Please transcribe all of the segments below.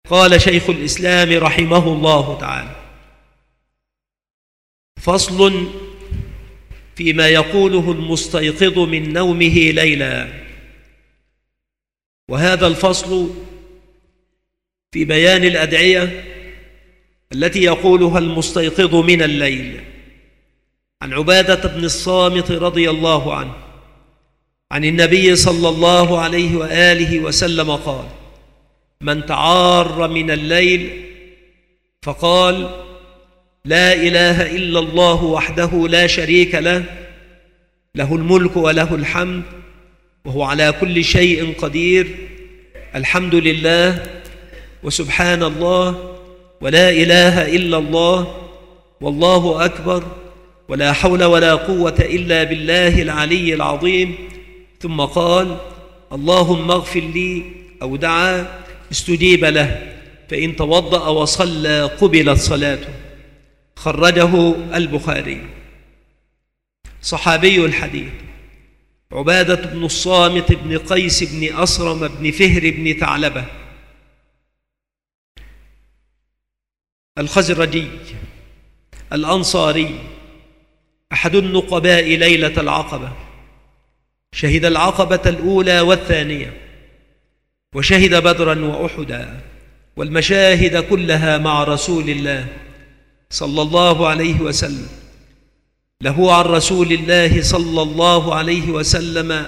قال شيخ الإسلام رحمه الله تعالى: فصل فيما يقوله المستيقظ من نومه ليلا. وهذا الفصل في بيان الأدعية التي يقولها المستيقظ من الليل. عن عبادة بن الصامت رضي الله عنه عن النبي صلى الله عليه وآله وسلم قال: من تعار من الليل فقال: لا إله إلا الله وحده لا شريك له، له الملك وله الحمد وهو على كل شيء قدير، الحمد لله وسبحان الله ولا إله إلا الله والله أكبر ولا حول ولا قوة إلا بالله العلي العظيم، ثم قال: اللهم اغفر لي، أو دعا استجيب له، فإن توضأ وصلى قبلت صلاته. خرجه البخاري. صحابي الحديث عبادة بن الصامت بن قيس بن أصرم بن فهر بن ثعلبة الخزرجي الأنصاري، أحد النقباء ليلة العقبة، شهد العقبة الأولى والثانية، وشهد بدرا وأحدا والمشاهد كلها مع رسول الله صلى الله عليه وسلم. له عن رسول الله صلى الله عليه وسلم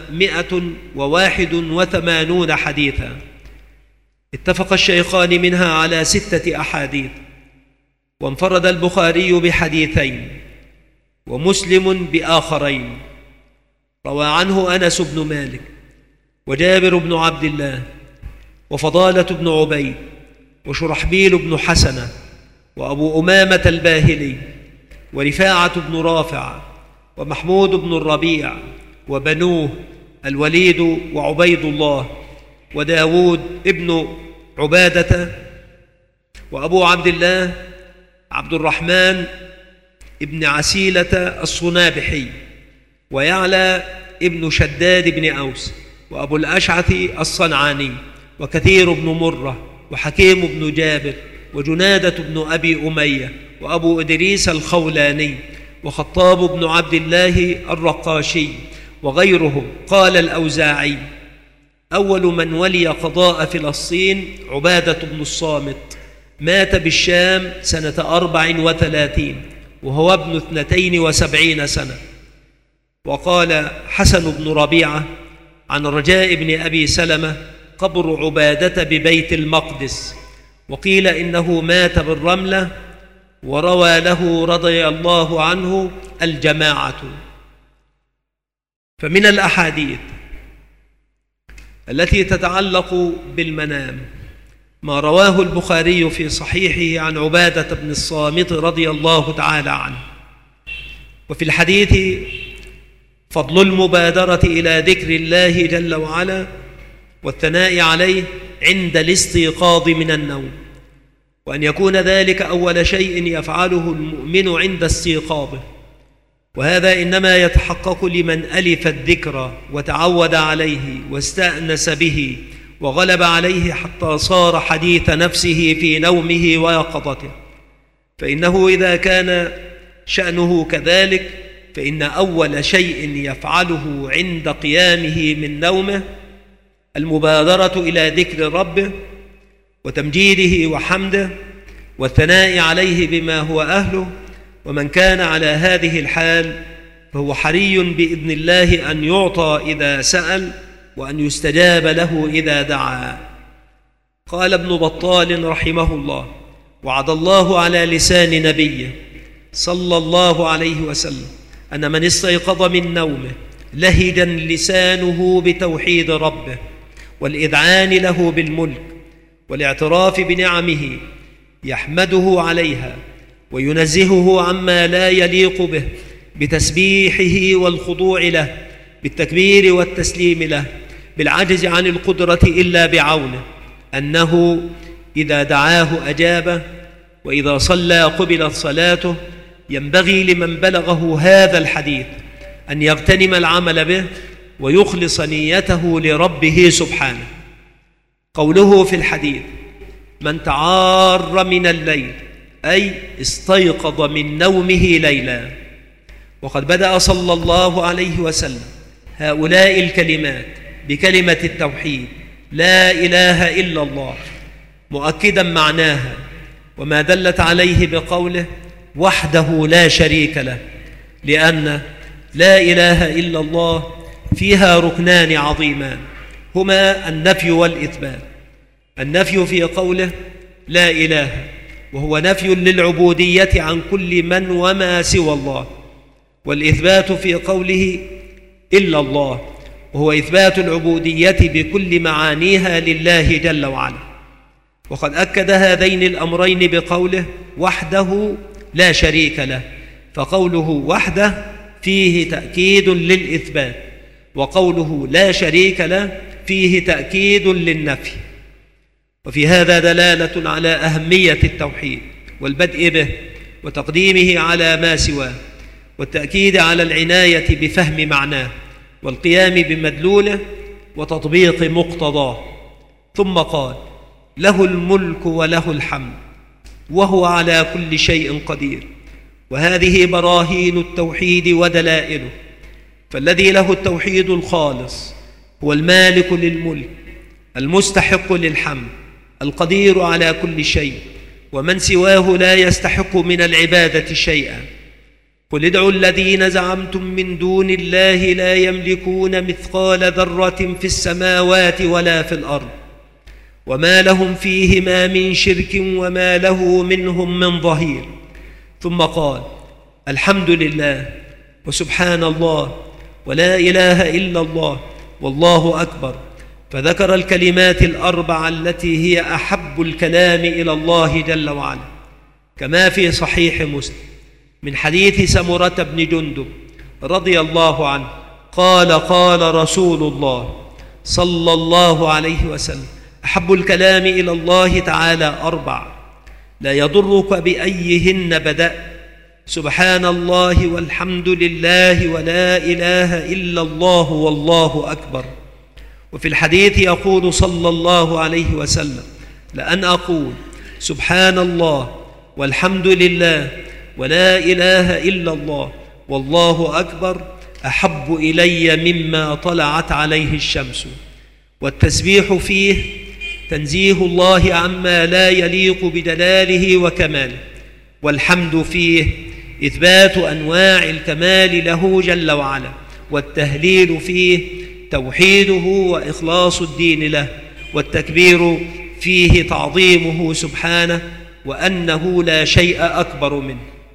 181 حديثا، اتفق الشيخان منها على 6 أحاديث، وانفرد البخاري بحديثين ومسلم بآخرين. روى عنه أنس بن مالك وجابر بن عبد الله وفضالة بن عبيد وشرحبيل بن حسنة وأبو أمامة الباهلي ورفاعة بن رافع ومحمود بن الربيع وبنوه الوليد وعبيد الله وداود ابن عبادة وأبو عبد الله عبد الرحمن ابن عسيلة الصنابحي ويعلى ابن شداد بن أوس وأبو الأشعث الصنعاني وكثير بن مرة وحكيم بن جابر وجنادة بن أبي أمية وأبو إدريس الخولاني وخطاب بن عبد الله الرقاشي وغيرهم. قال الأوزاعي: أول من ولي قضاء فلسطين عبادة بن الصامت، مات بالشام سنة 34 وهو ابن 72 سنة. وقال حسن بن ربيعة عن رجاء بن أبي سلمة: قبر عبادة ببيت المقدس، وقيل إنه مات بالرملة، وروى له رضي الله عنه الجماعة. فمن الأحاديث التي تتعلق بالمنام ما رواه البخاري في صحيحه عن عبادة بن الصامت رضي الله تعالى عنه. وفي الحديث فضل المبادرة إلى ذكر الله جل وعلا والثناء عليه عند الاستيقاظ من النوم، وأن يكون ذلك أول شيء يفعله المؤمن عند استيقاظه، وهذا إنما يتحقق لمن ألف الذكر وتعود عليه واستأنس به وغلب عليه حتى صار حديث نفسه في نومه ويقظته. فإنه إذا كان شأنه كذلك فإن أول شيء يفعله عند قيامه من نومه المبادرة إلى ذكر ربه وتمجيده وحمده والثناء عليه بما هو أهله. ومن كان على هذه الحال فهو حري بإذن الله أن يعطى إذا سأل وأن يستجاب له إذا دعا. قال ابن بطال رحمه الله: وعد الله على لسان نبيه صلى الله عليه وسلم أن من استيقظ من نومه لهجا لسانه بتوحيد ربه والإذعان له بالملك والاعتراف بنعمه يحمده عليها وينزهه عما لا يليق به بتسبيحه والخضوع له بالتكبير والتسليم له بالعجز عن القدرة إلا بعونه، أنه إذا دعاه أجابه وإذا صلى قبلت صلاته. ينبغي لمن بلغه هذا الحديث أن يغتنم العمل به ويخلص نيته لربه سبحانه. قوله في الحديث: من تعار من الليل، أي استيقظ من نومه ليلا. وقد بدأ صلى الله عليه وسلم هؤلاء الكلمات بكلمة التوحيد لا إله إلا الله، مؤكدا معناها وما دلت عليه بقوله وحده لا شريك له، لأن لا إله إلا الله فيها ركنان عظيمان هما النفي والإثبات. النفي في قوله لا إله، وهو نفي للعبودية عن كل من وما سوى الله، والإثبات في قوله إلا الله، وهو إثبات العبودية بكل معانيها لله جل وعلا. وقد أكد هذين الأمرين بقوله وحده لا شريك له، فقوله وحده فيه تأكيد للإثبات، وقوله لا شريك له فيه تأكيد للنفي. وفي هذا دلالة على أهمية التوحيد والبدء به وتقديمه على ما سواه، والتأكيد على العناية بفهم معناه والقيام بمدلوله وتطبيق مقتضاه. ثم قال له الملك وله الحمد وهو على كل شيء قدير. وهذه براهين التوحيد ودلائله، فالذي له التوحيد الخالص هو المالك للملك المستحق للحمد القدير على كل شيء، ومن سواه لا يستحق من العبادة شيئا. قل ادعوا الذين زعمتم من دون الله لا يملكون مثقال ذرة في السماوات ولا في الأرض وما لهم فيهما من شرك وما له منهم من ظهير. ثم قال الحمد لله وسبحان الله ولا إله إلا الله والله أكبر، فذكر الكلمات الأربع التي هي أحب الكلام إلى الله جل وعلا، كما في صحيح مسلم من حديث سمرة بن جندب رضي الله عنه قال قال رسول الله صلى الله عليه وسلم أحب الكلام إلى الله تعالى أربع لا يضرك بأيهن بدأت، سبحان الله والحمد لله ولا إله إلا الله والله أكبر. وفي الحديث يقول صلى الله عليه وسلم لأن أقول سبحان الله والحمد لله ولا إله إلا الله والله أكبر أحب إلي مما طلعت عليه الشمس. والتسبيح فيه تنزيه الله عما لا يليق بجلاله وكماله، والحمد فيه إثبات أنواع الكمال له جل وعلا، والتهليل فيه توحيده وإخلاص الدين له، والتكبير فيه تعظيمه سبحانه وأنه لا شيء أكبر منه.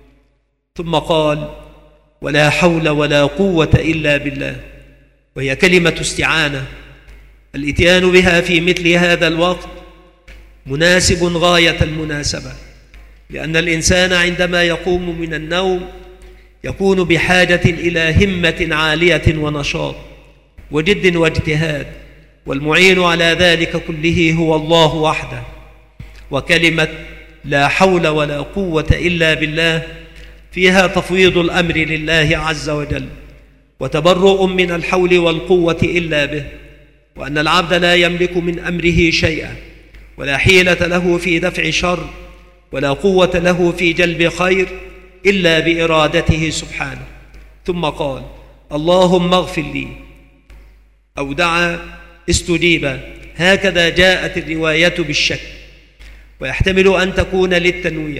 ثم قال ولا حول ولا قوة إلا بالله، وهي كلمة استعانة الإتيان بها في مثل هذا الوقت مناسب غاية المناسبة، لأن الإنسان عندما يقوم من النوم يكون بحاجة إلى همة عالية ونشاط وجد واجتهاد، والمعين على ذلك كله هو الله وحده. وكلمة لا حول ولا قوة إلا بالله فيها تفويض الأمر لله عز وجل، وتبرؤ من الحول والقوة إلا به، وأن العبد لا يملك من أمره شيئا، ولا حيلة له في دفع شر، ولا قوة له في جلب خير إلا بإرادته سبحانه. ثم قال اللهم اغفر لي، أو دعا استجيب، هكذا جاءت الرواية بالشك، ويحتمل أن تكون للتنويع،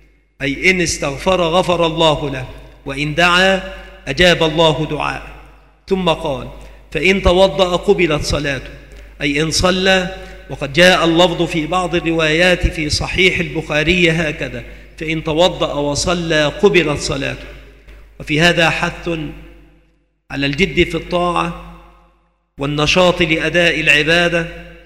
أي إن استغفر غفر الله له، وإن دعا أجاب الله دعاءه. ثم قال فإن توضأ قبلت صلاته، أي إن صلى، وقد جاء اللفظ في بعض الروايات في صحيح البخاري هكذا فإن توضأ وصلى قبلت صلاته. وفي هذا حث على الجد في الطاعة والنشاط لأداء العبادة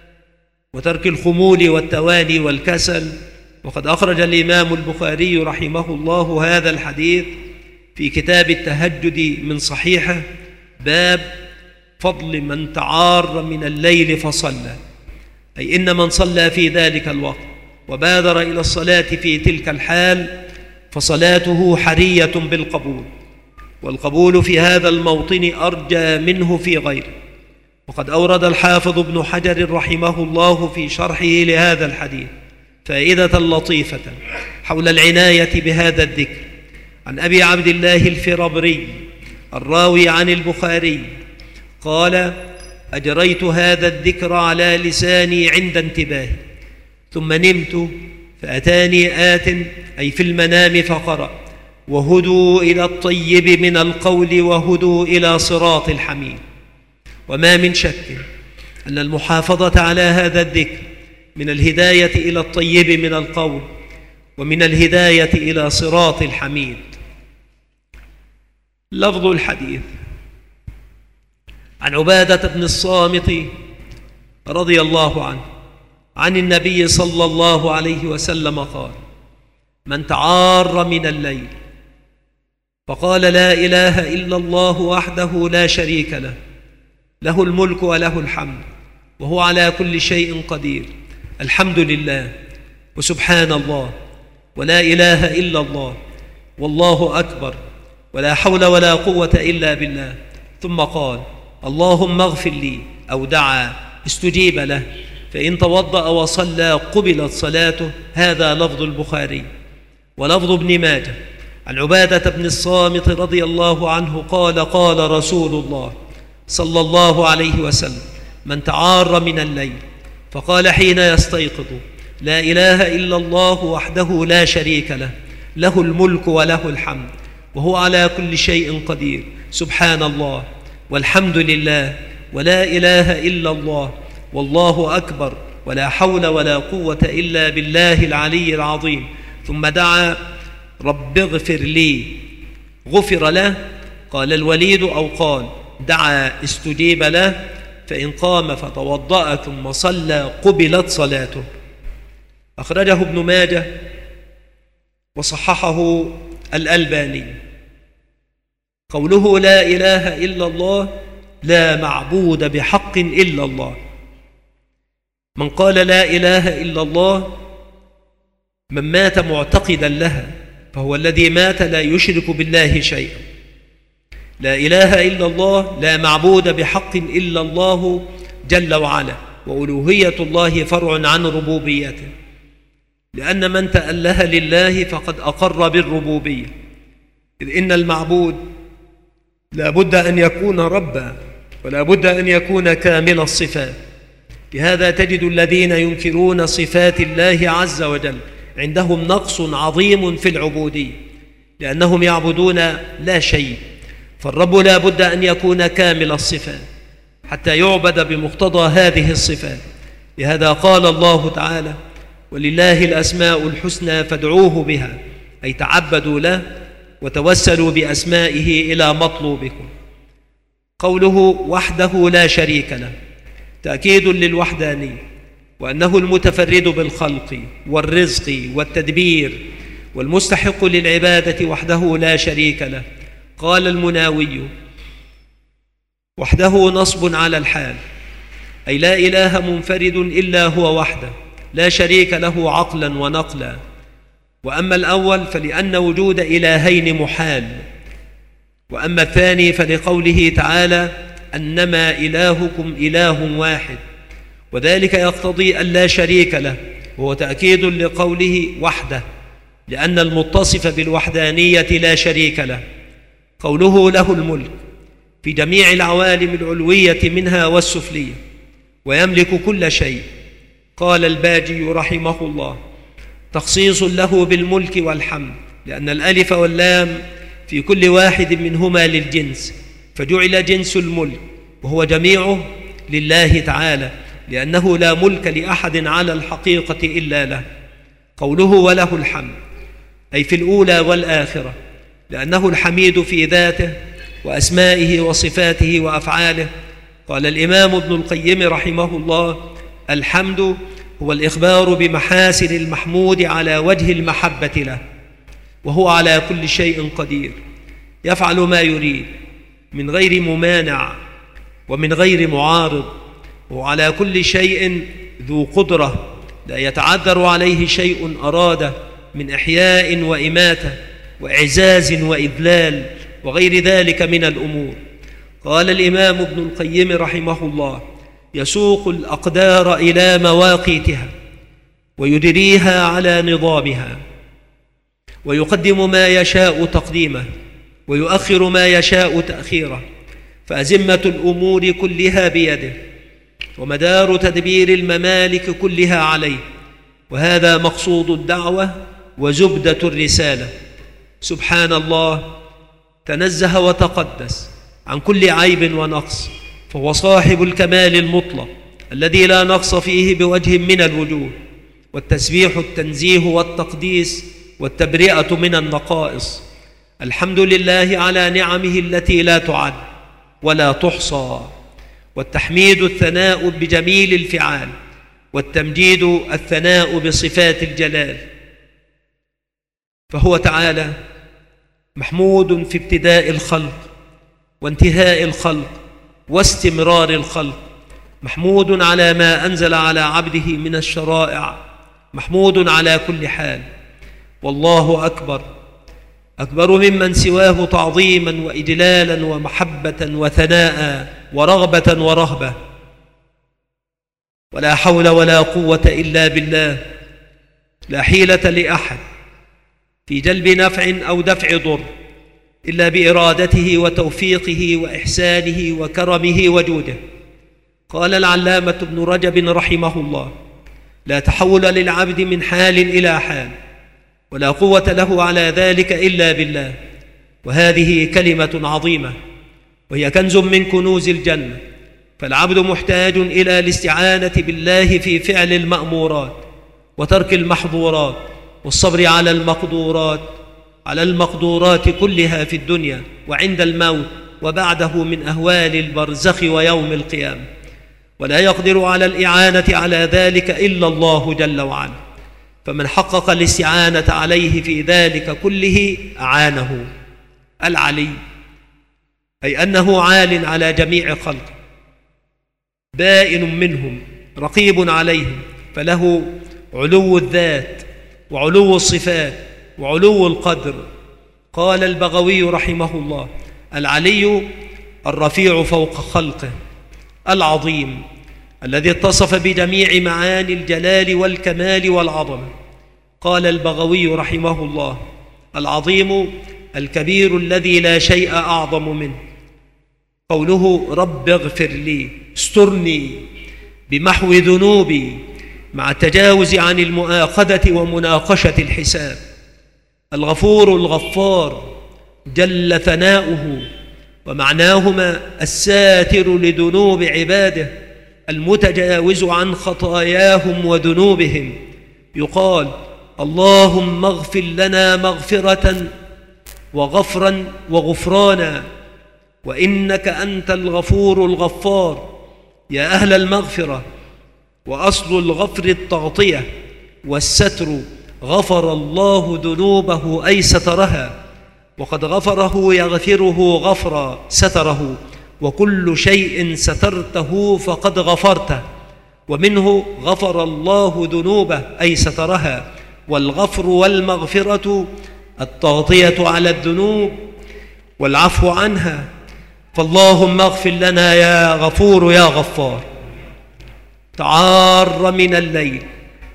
وترك الخمول والتواني والكسل. وقد أخرج الإمام البخاري رحمه الله هذا الحديث في كتاب التهجد من صحيحه، باب فضل من تعار من الليل فصلى، أي إن من صلى في ذلك الوقت وبادر إلى الصلاة في تلك الحال فصلاته حرية بالقبول، والقبول في هذا الموطن أرجى منه في غيره. وقد أورد الحافظ ابن حجر رحمه الله في شرحه لهذا الحديث فائدة لطيفة حول العناية بهذا الذكر. عن أبي عبد الله الفرابري الراوي عن البخاري قال: أجريت هذا الذكر على لساني عند انتباهي، ثم نمت فأتاني آت، أي في المنام، فقرأ: وهدوا إلى الطيب من القول وهدوا إلى صراط الحميد. وما من شك أن المحافظة على هذا الذكر من الهداية إلى الطيب من القول ومن الهداية إلى صراط الحميد. لفظ الحديث: عن عبادة بن الصامت رضي الله عنه عن النبي صلى الله عليه وسلم قال: من تعار من الليل فقال: لا إله إلا الله وحده لا شريك له، له الملك وله الحمد وهو على كل شيء قدير، الحمد لله وسبحان الله ولا إله إلا الله والله أكبر ولا حول ولا قوة إلا بالله، ثم قال: اللهم اغفر لي، أو دعا استجيب له، فإن توضأ وصلى قبلت صلاته. هذا لفظ البخاري. ولفظ ابن ماجه: عن عبادة بن الصامت رضي الله عنه قال: قال رسول الله صلى الله عليه وسلم: من تعار من الليل فقال حين يستيقظ: لا إله إلا الله وحده لا شريك له، له الملك وله الحمد وهو على كل شيء قدير، سبحان الله والحمد لله ولا إله إلا الله والله أكبر ولا حول ولا قوة إلا بالله العلي العظيم، ثم دعا: رب اغفر لي، غفر له. قال الوليد: أو قال دعا استجيب له، فإن قام فتوضأ ثم صلى قبلت صلاته. أخرجه ابن ماجه وصححه الألباني. قوله لا إله إلا الله: لا معبود بحق إلا الله. من قال لا إله إلا الله من مات معتقدا لها، فهو الذي مات لا يشرك بالله شيئا. لا إله إلا الله، لا معبود بحق إلا الله جل وعلا، وألوهية الله فرع عن ربوبيته، لأن من تأله لله فقد أقر بالربوبية، إذ إن المعبود لا بد أن يكون ربا ولا بد أن يكون كامل الصفات. لهذا تجد الذين ينكرون صفات الله عز وجل عندهم نقص عظيم في العبودية، لأنهم يعبدون لا شيء. فالرب لا بد أن يكون كامل الصفات حتى يعبد بمقتضى هذه الصفات. لهذا قال الله تعالى: ولله الأسماء الحسنى فادعوه بها، أي تعبدوا له وتوسلوا بأسمائه إلى مطلوبكم. قوله وحده لا شريك له تأكيد للوحدانية، وأنه المتفرد بالخلق والرزق والتدبير والمستحق للعبادة وحده لا شريك له. قال المناوي: وحده نصب على الحال، أي لا إله منفرد إلا هو وحده لا شريك له عقلا ونقلا. وأما الأول فلأن وجود إلهين محال، وأما الثاني فلقوله تعالى: أنما إلهكم إله واحد، وذلك يقتضي أن لا شريك له، وهو تأكيد لقوله وحده، لأن المتصف بالوحدانية لا شريك له. قوله له الملك في جميع العوالم العلوية منها والسفلية، ويملك كل شيء. قال الباجي رحمه الله: تخصيص له بالملك والحمد، لأن الألف واللام في كل واحد منهما للجنس، فجعل جنس الملك وهو جميعه لله تعالى، لأنه لا ملك لأحد على الحقيقة إلا له. قوله وله الحمد أي في الأولى والآخرة، لأنه الحميد في ذاته وأسمائه وصفاته وأفعاله. قال الإمام ابن القيم رحمه الله: الحمد هو الإخبار بمحاسن المحمود على وجه المحبة له، وهو على كل شيء قدير، يفعل ما يريد من غير ممانع ومن غير معارض، وهو على كل شيء ذو قدرة، لا يتعذر عليه شيء أراده من إحياء وإماتة وإعزاز وإذلال وغير ذلك من الأمور. قال الإمام ابن القيم رحمه الله: يسوق الأقدار إلى مواقيتها، ويدريها على نظامها، ويقدم ما يشاء تقديمه ويؤخر ما يشاء تأخيره، فأزمة الأمور كلها بيده، ومدار تدبير الممالك كلها عليه، وهذا مقصود الدعوة وزبدة الرسالة. سبحان الله، تنزه وتقدس عن كل عيب ونقص، فهو صاحب الكمال المطلق الذي لا نقص فيه بوجه من الوجوه، والتسبيح التنزيه والتقديس والتبرئة من النقائص. الحمد لله على نعمه التي لا تعد ولا تحصى، والتحميد الثناء بجميل الفعال، والتمجيد الثناء بصفات الجلال. فهو تعالى محمود في ابتداء الخلق وانتهاء الخلق واستمرار الخلق، محمود على ما أنزل على عبده من الشرائع، محمود على كل حال. والله أكبر، أكبر ممن سواه تعظيما وإجلالا ومحبة وثناء ورغبة ورهبة. ولا حول ولا قوة إلا بالله، لا حيلة لأحد في جلب نفع أو دفع ضر إلا بإرادته وتوفيقه وإحسانه وكرمه وجوده. قال العلامة ابن رجب رحمه الله: لا تحول للعبد من حال إلى حال، ولا قوة له على ذلك إلا بالله. وهذه كلمة عظيمة، وهي كنز من كنوز الجنة. فالعبد محتاج إلى الاستعانة بالله في فعل المأمورات وترك المحظورات، والصبر على المقدورات كلها في الدنيا وعند الموت وبعده من أهوال البرزخ ويوم القيامة. ولا يقدر على الإعانة على ذلك إلا الله جل وعلا، فمن حقق الاستعانة عليه في ذلك كله أعانه. العلي أي أنه عال على جميع خلقه، بائن منهم، رقيب عليهم، فله علو الذات وعلو الصفات وعلو القدر. قال البغوي رحمه الله: العلي الرفيع فوق خلقه، العظيم الذي اتصف بجميع معاني الجلال والكمال والعظمة. قال البغوي رحمه الله: العظيم الكبير الذي لا شيء أعظم منه. قوله: رب اغفر لي، استرني بمحو ذنوبي مع التجاوز عن المؤاخذة ومناقشة الحساب. الغفور الغفار جل ثناؤه، ومعناهما الساتر لذنوب عباده، المتجاوز عن خطاياهم وذنوبهم. يقال: اللهم اغفر لنا مغفرة وغفرا وغفرانا، وإنك أنت الغفور الغفار. يا أهل المغفرة، وأصل الغفر التغطية والستر، غفر الله ذنوبه أي سترها، وقد غفره يغفره غفرا ستره، وكل شيء سترته فقد غفرته. ومنه غفر الله ذنوبه أي سترها. والغفر والمغفرة التغطية على الذنوب والعفو عنها. فاللهم اغفر لنا يا غفور يا غفار. تعار من الليل،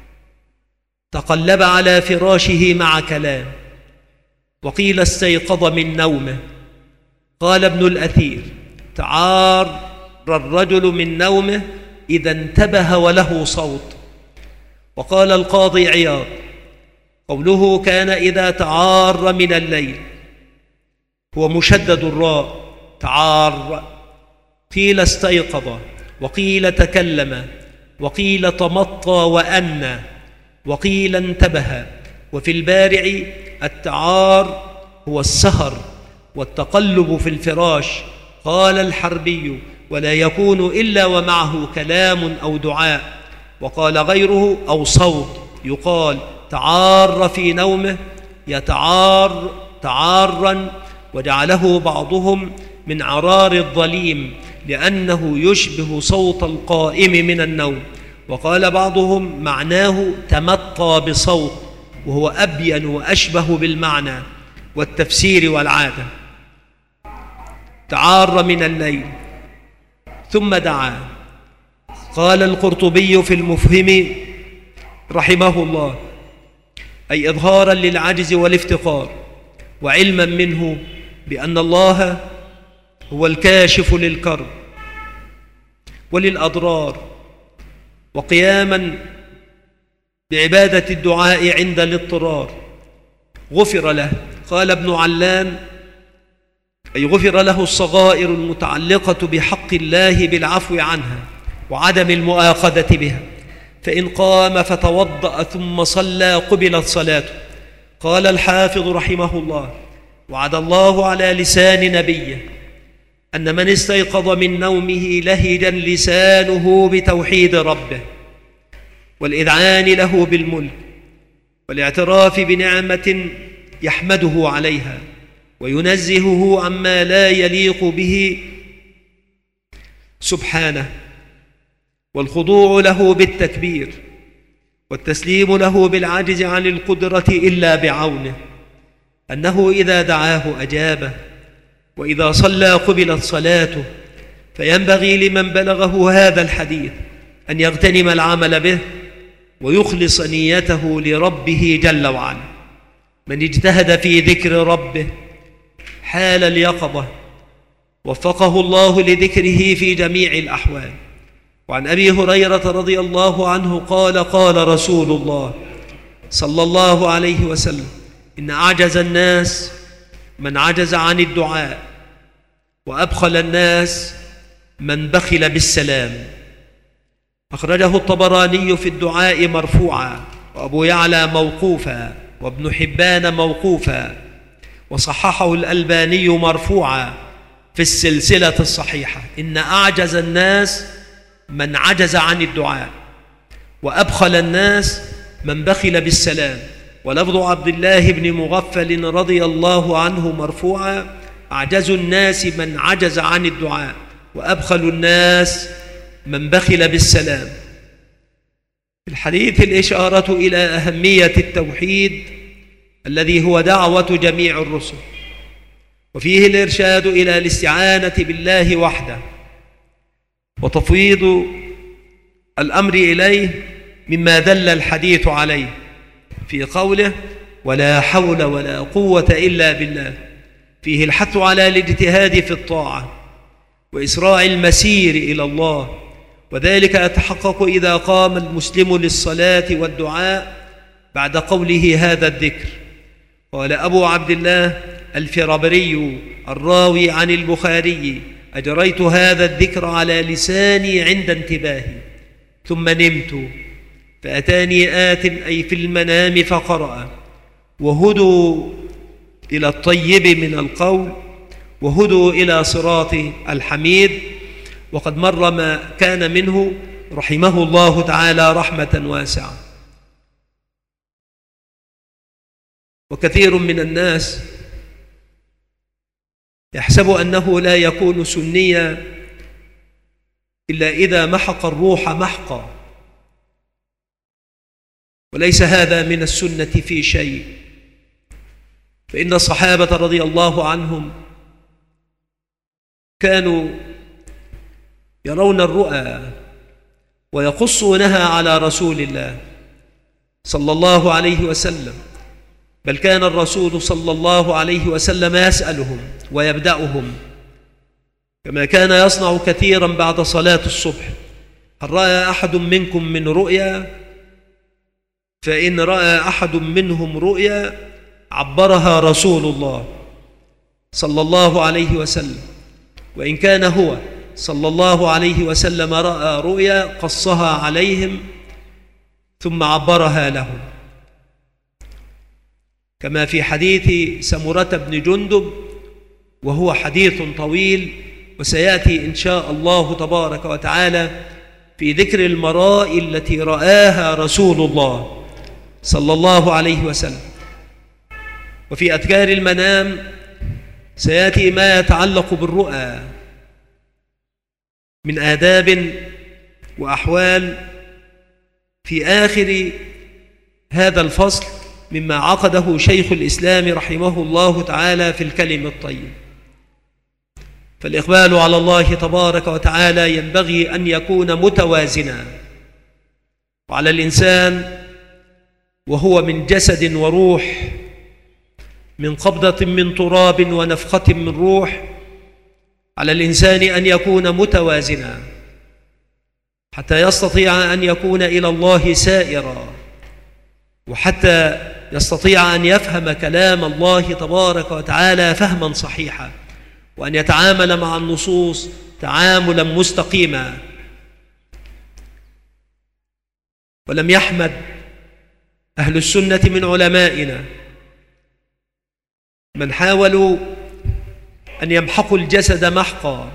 تقلب على فراشه مع كلام، وقيل استيقظ من نومه. قال ابن الأثير: تعار الرجل من نومه إذا انتبه وله صوت. وقال القاضي عياض: قوله كان إذا تعار من الليل هو مشدد الراء، تعار. قيل استيقظ، وقيل تكلم، وقيل تمطى وأنى، وقيل انتبه. وفي البارع: التعار هو السهر والتقلب في الفراش. قال الحربي: ولا يكون إلا ومعه كلام أو دعاء. وقال غيره: أو صوت. يقال: تعار في نومه، يتعار تعارا، وجعله بعضهم من عرار الظليم لأنه يشبه صوت القائم من النوم. وقال بعضهم: معناه تمطى بصوت، وهو أبين وأشبه بالمعنى والتفسير والعادة. تعار من الليل ثم دعا. قال القرطبي في المفهم: رحمه الله، أي إظهارا للعجز والافتقار، وعلما منه بأن الله هو الكاشف للكرب وللأضرار، وقياما بعبادة الدعاء عند الاضطرار غفر له. قال ابن علان: أي غفر له الصغائر المتعلقة بحق الله بالعفو عنها وعدم المؤاخذة بها، فإن قام فتوضأ ثم صلى قبلت صلاته. قال الحافظ رحمه الله: وعد الله على لسان نبيه أن من استيقظ من نومه لهجا لسانه بتوحيد ربه والإذعان له بالملك والاعتراف بنعمة يحمده عليها وينزهه عما لا يليق به سبحانه، والخضوع له بالتكبير والتسليم له بالعجز عن القدرة إلا بعونه، أنه إذا دعاه أجابه، وإذا صلى قبلت صلاته. فينبغي لمن بلغه هذا الحديث أن يغتنم العمل به ويخلص نيته لربه جل وعلا. من اجتهد في ذكر ربه حال اليقظة وفقه الله لذكره في جميع الأحوال. وعن أبي هريرة رضي الله عنه قال: قال رسول الله صلى الله عليه وسلم: إن أعجز الناس من عجز عن الدعاء، وأبخل الناس من بخل بالسلام. أخرجه الطبراني في الدعاء مرفوعا، وأبو يعلى موقوفا، وابن حبان موقوفا، وصححه الألباني مرفوعا في السلسلة الصحيحة: إن أعجز الناس من عجز عن الدعاء، وأبخل الناس من بخل بالسلام. ولفظ عبد الله بن مغفل رضي الله عنه مرفوعا: أعجز الناس من عجز عن الدعاء، وأبخل الناس من بخل بالسلام. في الحديث الإشارة إلى أهمية التوحيد الذي هو دعوة جميع الرسل، وفيه الإرشاد إلى الاستعانة بالله وحده وتفويض الأمر إليه، مما دل الحديث عليه في قوله: ولا حول ولا قوة إلا بالله. فيه الحث على الاجتهاد في الطاعة وإسراع المسير إلى الله، وذلك يتحقق إذا قام المسلم للصلاة والدعاء بعد قوله هذا الذكر. قال أبو عبد الله الفرابري الراوي عن البخاري: أجريت هذا الذكر على لساني عند انتباهي، ثم نمت فأتاني آت، أي في المنام، فقرأ: وهدوا إلى الطيب من القول، وهدوا إلى صراط الحميد. وقد مر ما كان منه رحمه الله تعالى رحمة واسعة. وكثير من الناس يحسب أنه لا يكون سنيا إلا إذا محق الروح محقا، وليس هذا من السنة في شيء. فإن الصحابة رضي الله عنهم كانوا يرون الرؤى ويقصونها على رسول الله صلى الله عليه وسلم، بل كان الرسول صلى الله عليه وسلم يسألهم ويبدأهم، كما كان يصنع كثيرا بعد صلاة الصبح: هل رأى أحد منكم من رؤيا؟ فإن رأى أحد منهم رؤيا عبرها رسول الله صلى الله عليه وسلم، وإن كان هو صلى الله عليه وسلم رأى رؤيا قصها عليهم ثم عبرها لهم، كما في حديث سمرة بن جندب، وهو حديث طويل وسيأتي إن شاء الله تبارك وتعالى في ذكر المرائي التي رآها رسول الله صلى الله عليه وسلم. وفي أذكار المنام سيأتي ما يتعلق بالرؤى من آداب وأحوال في آخر هذا الفصل، مما عقده شيخ الإسلام رحمه الله تعالى في الكلم الطيب. فالإقبال على الله تبارك وتعالى ينبغي أن يكون متوازنا، وعلى الإنسان وهو من جسد وروح، من قبضة من تراب ونفخة من روح. على الإنسان أن يكون متوازنا حتى يستطيع أن يكون إلى الله سائرا، وحتى يستطيع أن يفهم كلام الله تبارك وتعالى فهما صحيحا، وأن يتعامل مع النصوص تعاملا مستقيما. ولم يحمد أهل السنة من علمائنا من حاولوا أن يمحقوا الجسد محقا،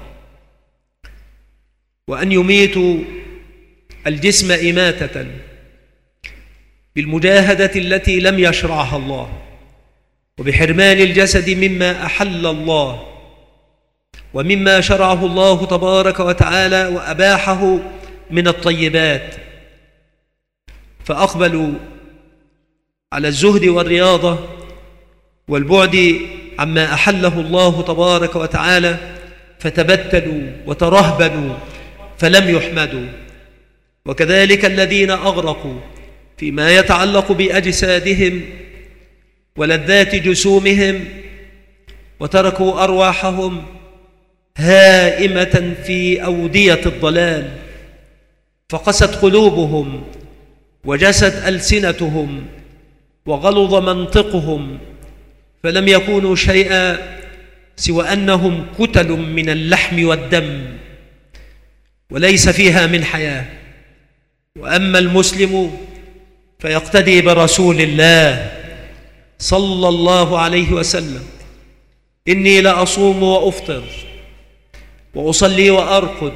وأن يميتوا الجسم إماتة بالمجاهدة التي لم يشرعها الله، وبحرمان الجسد مما أحل الله ومما شرعه الله تبارك وتعالى وأباحه من الطيبات، فأقبلوا على الزهد والرياضة والبعد عما أحله الله تبارك وتعالى، فتبتلوا وترهبنوا فلم يحمدوا. وكذلك الذين أغرقوا فيما يتعلق بأجسادهم ولذات جسومهم وتركوا أرواحهم هائمة في أودية الضلال، فقست قلوبهم وجست ألسنتهم وغلظ منطقهم، فلم يكونوا شيئا سوى أنهم كتل من اللحم والدم وليس فيها من حياة. وأما المسلم فيقتدي برسول الله صلى الله عليه وسلم: إني لأصوم وأفطر وأصلي وأرقد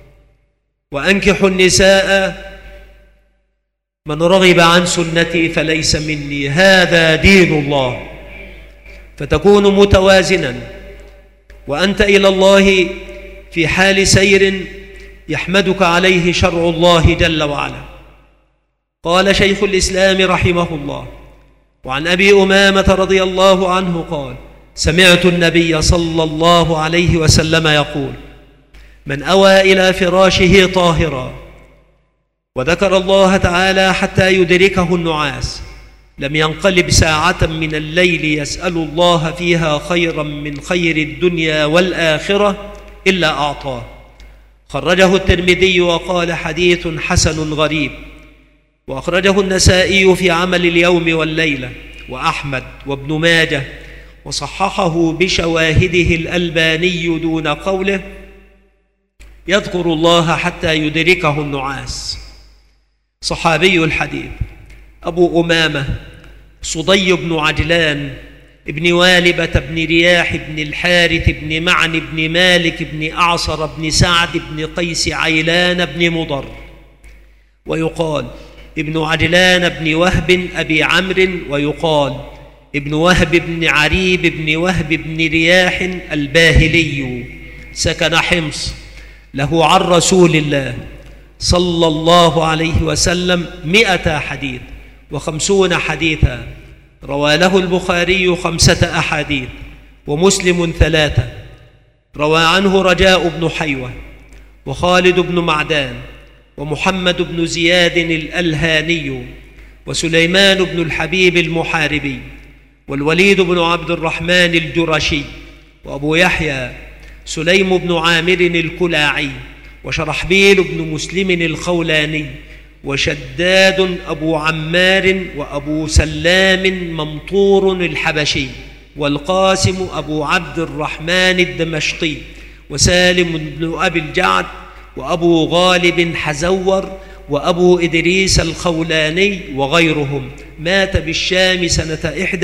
وأنكح النساء، من رغب عن سنتي فليس مني. هذا دين الله. فتكون متوازنا وأنت إلى الله في حال سير يحمدك عليه شرع الله جل وعلا. قال شيخ الإسلام رحمه الله: وعن أبي أمامة رضي الله عنه قال: سمعت النبي صلى الله عليه وسلم يقول: من أوى إلى فراشه طاهرا وذكر الله تعالى حتى يدركه النعاس، لم ينقلب ساعة من الليل يسأل الله فيها خيرا من خير الدنيا والآخرة إلا أعطاه. خرجه الترمذي وقال: حديث حسن غريب. وأخرجه النسائي في عمل اليوم والليلة، وأحمد وابن ماجه، وصححه بشواهده الألباني دون قوله: يذكر الله حتى يدركه النعاس. صحابي الحديث أبو أمامة صدي بن عجلان ابن والبة بن رياح بن الحارث بن معن بن مالك بن أعصر بن سعد بن قيس عيلان بن مضر، ويقال ابن عجلان بن وهب أبي عمرو، ويقال ابن وهب بن عريب بن وهب بن رياح الباهلي، سكن حمص، له عن رسول الله صلى الله عليه وسلم 100 حديث و50 حديثا، روى له البخاري 5 أحاديث ومسلم 3، روى عنه رجاء بن حيوة وخالد بن معدان ومحمد بن زياد الألهاني وسليمان بن الحبيب المحاربي والوليد بن عبد الرحمن الجرشي وأبو يحيى سليم بن عامر الكلاعي وشرحبيل بن مسلم الخولاني وشداد أبو عمار وأبو سلام ممطور الحبشي والقاسم أبو عبد الرحمن الدمشقي وسالم بن أبي الجعد وأبو غالب حزور وأبو إدريس الخولاني وغيرهم. مات بالشام سنة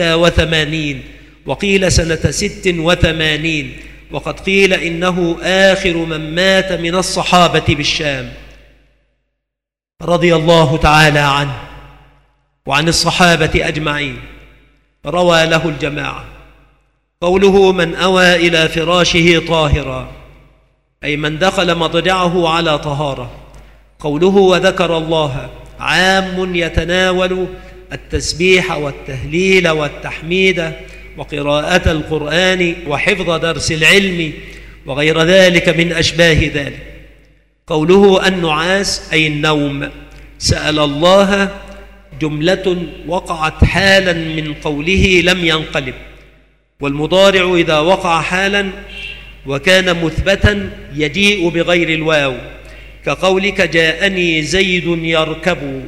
81 وقيل سنة 86، وقد قيل إنه آخر من مات من الصحابة بالشام، رضي الله تعالى عنه وعن الصحابة أجمعين. روى له الجماعة. قوله من أوى إلى فراشه طاهرا، أي من دخل مضجعه على طهارة. قوله وذكر الله عام يتناول التسبيح والتهليل والتحميد وقراءة القرآن وحفظ درس العلم وغير ذلك من أشباه ذلك. قوله النعاس أي النوم، سأل الله جملة وقعت حالا من قوله لم ينقلب. والمضارع إذا وقع حالا وكان مثبتا يجيء بغير الواو، كقولك جاءني زيد يركب.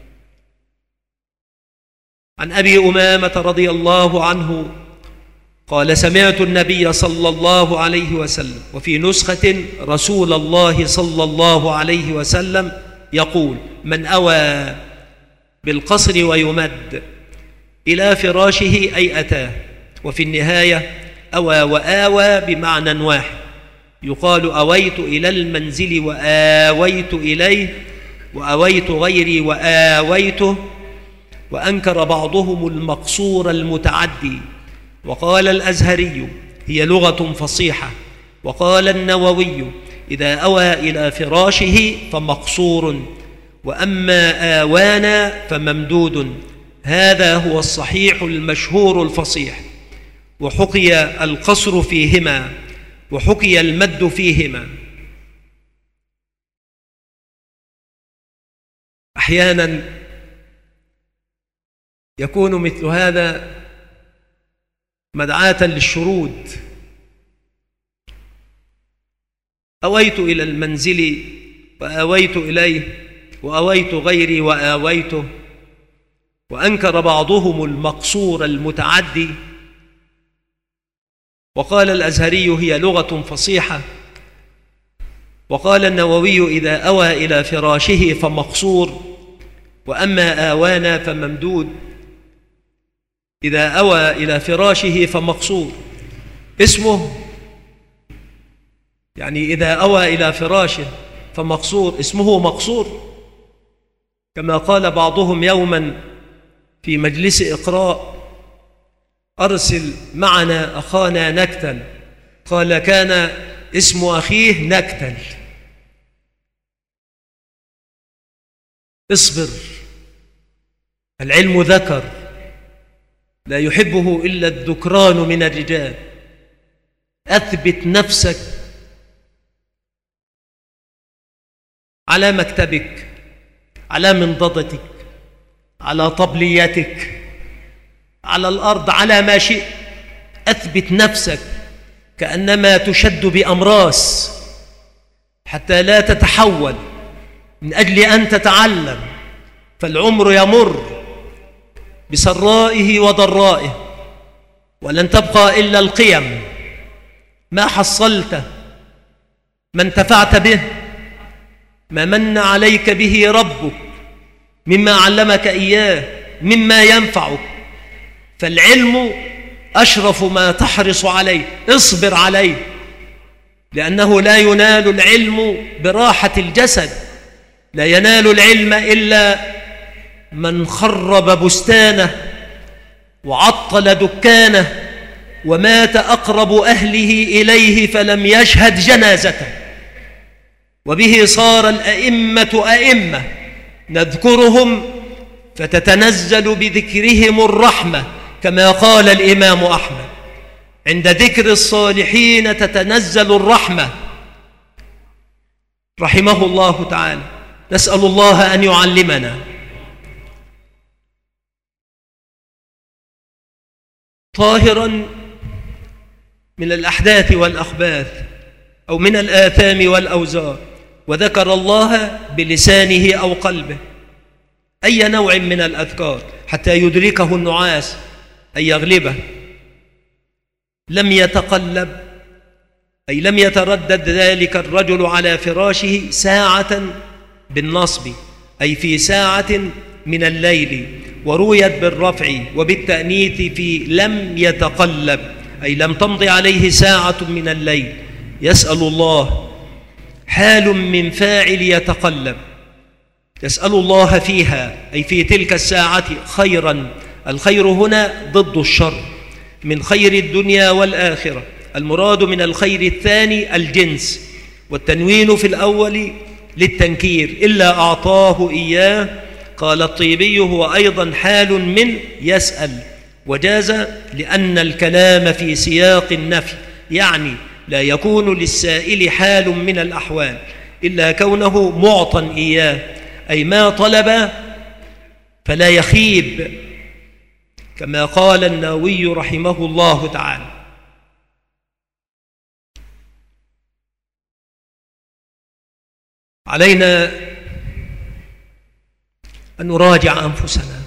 عن أبي أمامة رضي الله عنه قال سمعت النبي صلى الله عليه وسلم، وفي نسخة رسول الله صلى الله عليه وسلم يقول: من أوى بالقصر ويمد إلى فراشه أي أتاه. وفي النهاية أوى وآوى بمعنى واحد، يقال أويت إلى المنزل وآويت إليه، وأويت غيري وآويته. وأنكر بعضهم المقصور المتعدي، وقال الأزهري هي لغة فصيحة. وقال النووي إذا أوى إلى فراشه فمقصور، وأما آوانا فممدود. هذا هو الصحيح المشهور الفصيح. وحكي القصر فيهما وحكي المد فيهما. أحيانا يكون مثل هذا مدعاة للشرود. أويت إلى المنزل وآويت إليه، وأويت غيري وآويته. وأنكر بعضهم المقصور المتعدي، وقال الأزهري هي لغة فصيحة. وقال النووي إذا أوى إلى فراشه فمقصور، وأما آوانا فممدود. إذا أوى إلى فراشه فمقصور اسمه، يعني إذا أوى إلى فراشه فمقصور اسمه مقصور، كما قال بعضهم يوما في مجلس إقراء: أرسل معنا أخانا نكتل. قال كان اسم أخيه نكتل. اصبر، العلم ذكر لا يحبه إلا الذكران من الرجال. أثبت نفسك على مكتبك، على منضدتك، على طبليتك، على الأرض، على ما شئت. أثبت نفسك كأنما تشد بأمراس حتى لا تتحول، من أجل أن تتعلم. فالعمر يمر بسرائه وضرائه، ولن تبقى إلا القيم. ما حصلت، ما انتفعت به، ما من عليك به ربك مما علمك إياه، مما ينفعك. فالعلم أشرف ما تحرص عليه، اصبر عليه، لأنه لا ينال العلم براحة الجسد. لا ينال العلم إلا من خرب بستانه وعطل دكانه ومات أقرب أهله إليه فلم يشهد جنازته. وبه صار الأئمة أئمة نذكرهم فتتنزل بذكرهم الرحمة، كما قال الإمام أحمد: عند ذكر الصالحين تتنزل الرحمة. رحمه الله تعالى. نسأل الله أن يعلمنا. طاهرا من الأحداث والأخباث أو من الآثام والأوزار، وذكر الله بلسانه أو قلبه أي نوع من الأذكار حتى يدركه النعاس أي يغلبه. لم يتقلب أي لم يتردد ذلك الرجل على فراشه ساعة بالنصب، أي في ساعة من الليل، ورويت بالرفع وبالتأنيث في لم يتقلب، أي لم تمض عليه ساعة من الليل. يسأل الله حال من فاعل يتقلب، يسأل الله فيها أي في تلك الساعة خيرا. الخير هنا ضد الشر، من خير الدنيا والآخرة. المراد من الخير الثاني الجنس، والتنوين في الأول للتنكير، إلا أعطاه إياه. قال الطيبي هو أيضا حال من يسأل، وجاز لأن الكلام في سياق النفي، يعني لا يكون للسائل حال من الأحوال إلا كونه معطى إياه، أي ما طلب فلا يخيب، كما قال النووي رحمه الله تعالى. علينا أن نراجع أنفسنا،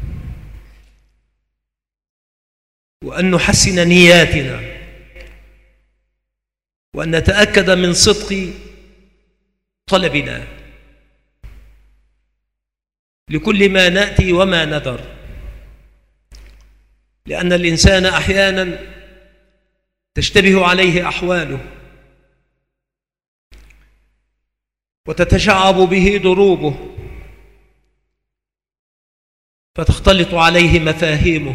وأن نحسن نياتنا، وأن نتأكد من صدق طلبنا لكل ما نأتي وما نذر، لأن الإنسان أحيانا تشتبه عليه أحواله وتتشعب به دروبه، فتختلط عليه مفاهيمه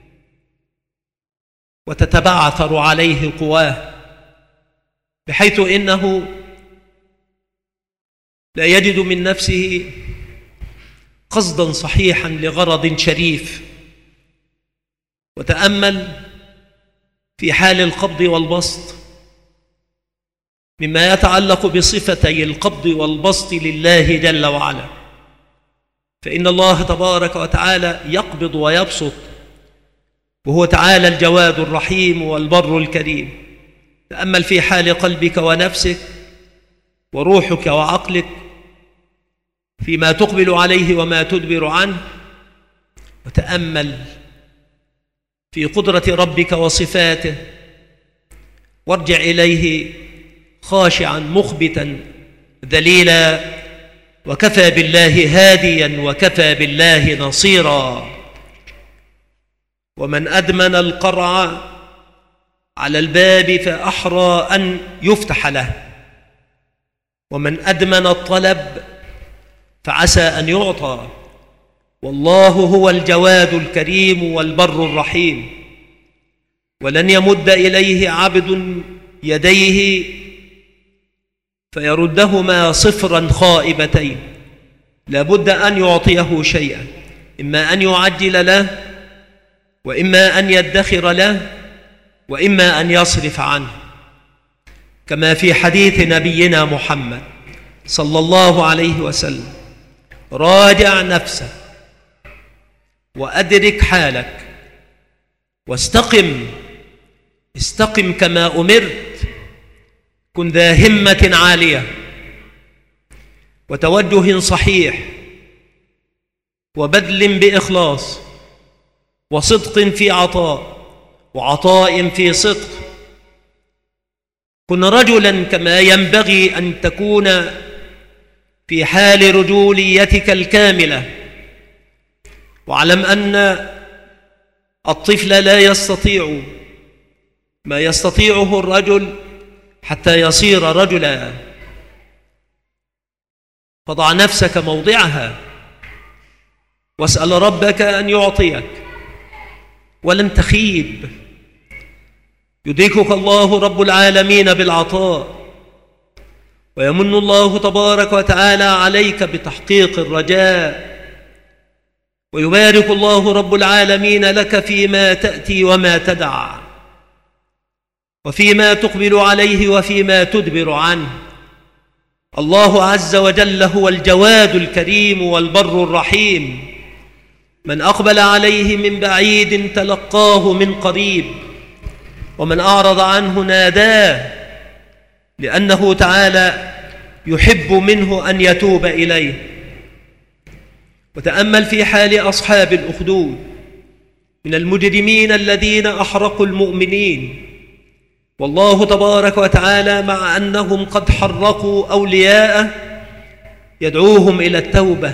وتتبعثر عليه قواه، بحيث إنه لا يجد من نفسه قصدا صحيحا لغرض شريف. وتأمل في حال القبض والبسط مما يتعلق بصفتي القبض والبسط لله جل وعلا، فإن الله تبارك وتعالى يقبض ويبسط، وهو تعالى الجواد الرحيم والبر الكريم. تأمل في حال قلبك ونفسك وروحك وعقلك فيما تقبل عليه وما تدبر عنه، وتأمل في قدرة ربك وصفاته، وارجع إليه خاشعا مخبتا ذليلا، وكفى بالله هاديا وكفى بالله نصيرا. ومن أدمن القرع على الباب فأحرى أن يفتح له، ومن أدمن الطلب فعسى أن يعطى، والله هو الجواد الكريم والبر الرحيم. ولن يمد إليه عبد يديه فيردهما صفرا خائبتين، لابد أن يعطيه شيئا، إما أن يعجل له، وإما أن يدخر له، وإما أن يصرف عنه، كما في حديث نبينا محمد صلى الله عليه وسلم: راجع نفسك وأدرك حالك واستقم، استقم كما أمرت، كن ذا همة عالية وتوجه صحيح وبذل بإخلاص وصدق في عطاء وعطاء في صدق. كن رجلا كما ينبغي أن تكون في حال رجوليتك الكاملة، واعلم أن الطفل لا يستطيع ما يستطيعه الرجل حتى يصير رجلا، فضع نفسك موضعها واسأل ربك أن يعطيك ولن تخيب. يدركك الله رب العالمين بالعطاء، ويمن الله تبارك وتعالى عليك بتحقيق الرجاء، ويبارك الله رب العالمين لك فيما تأتي وما تدع، وفيما تقبل عليه وفيما تدبر عنه. الله عز وجل هو الجواد الكريم والبر الرحيم، من أقبل عليه من بعيد تلقاه من قريب، ومن أعرض عنه ناداه، لأنه تعالى يحب منه أن يتوب إليه. وتأمل في حال أصحاب الأخدود من المجرمين الذين أحرقوا المؤمنين، والله تبارك وتعالى مع أنهم قد حرقوا أولياءه يدعوهم إلى التوبة،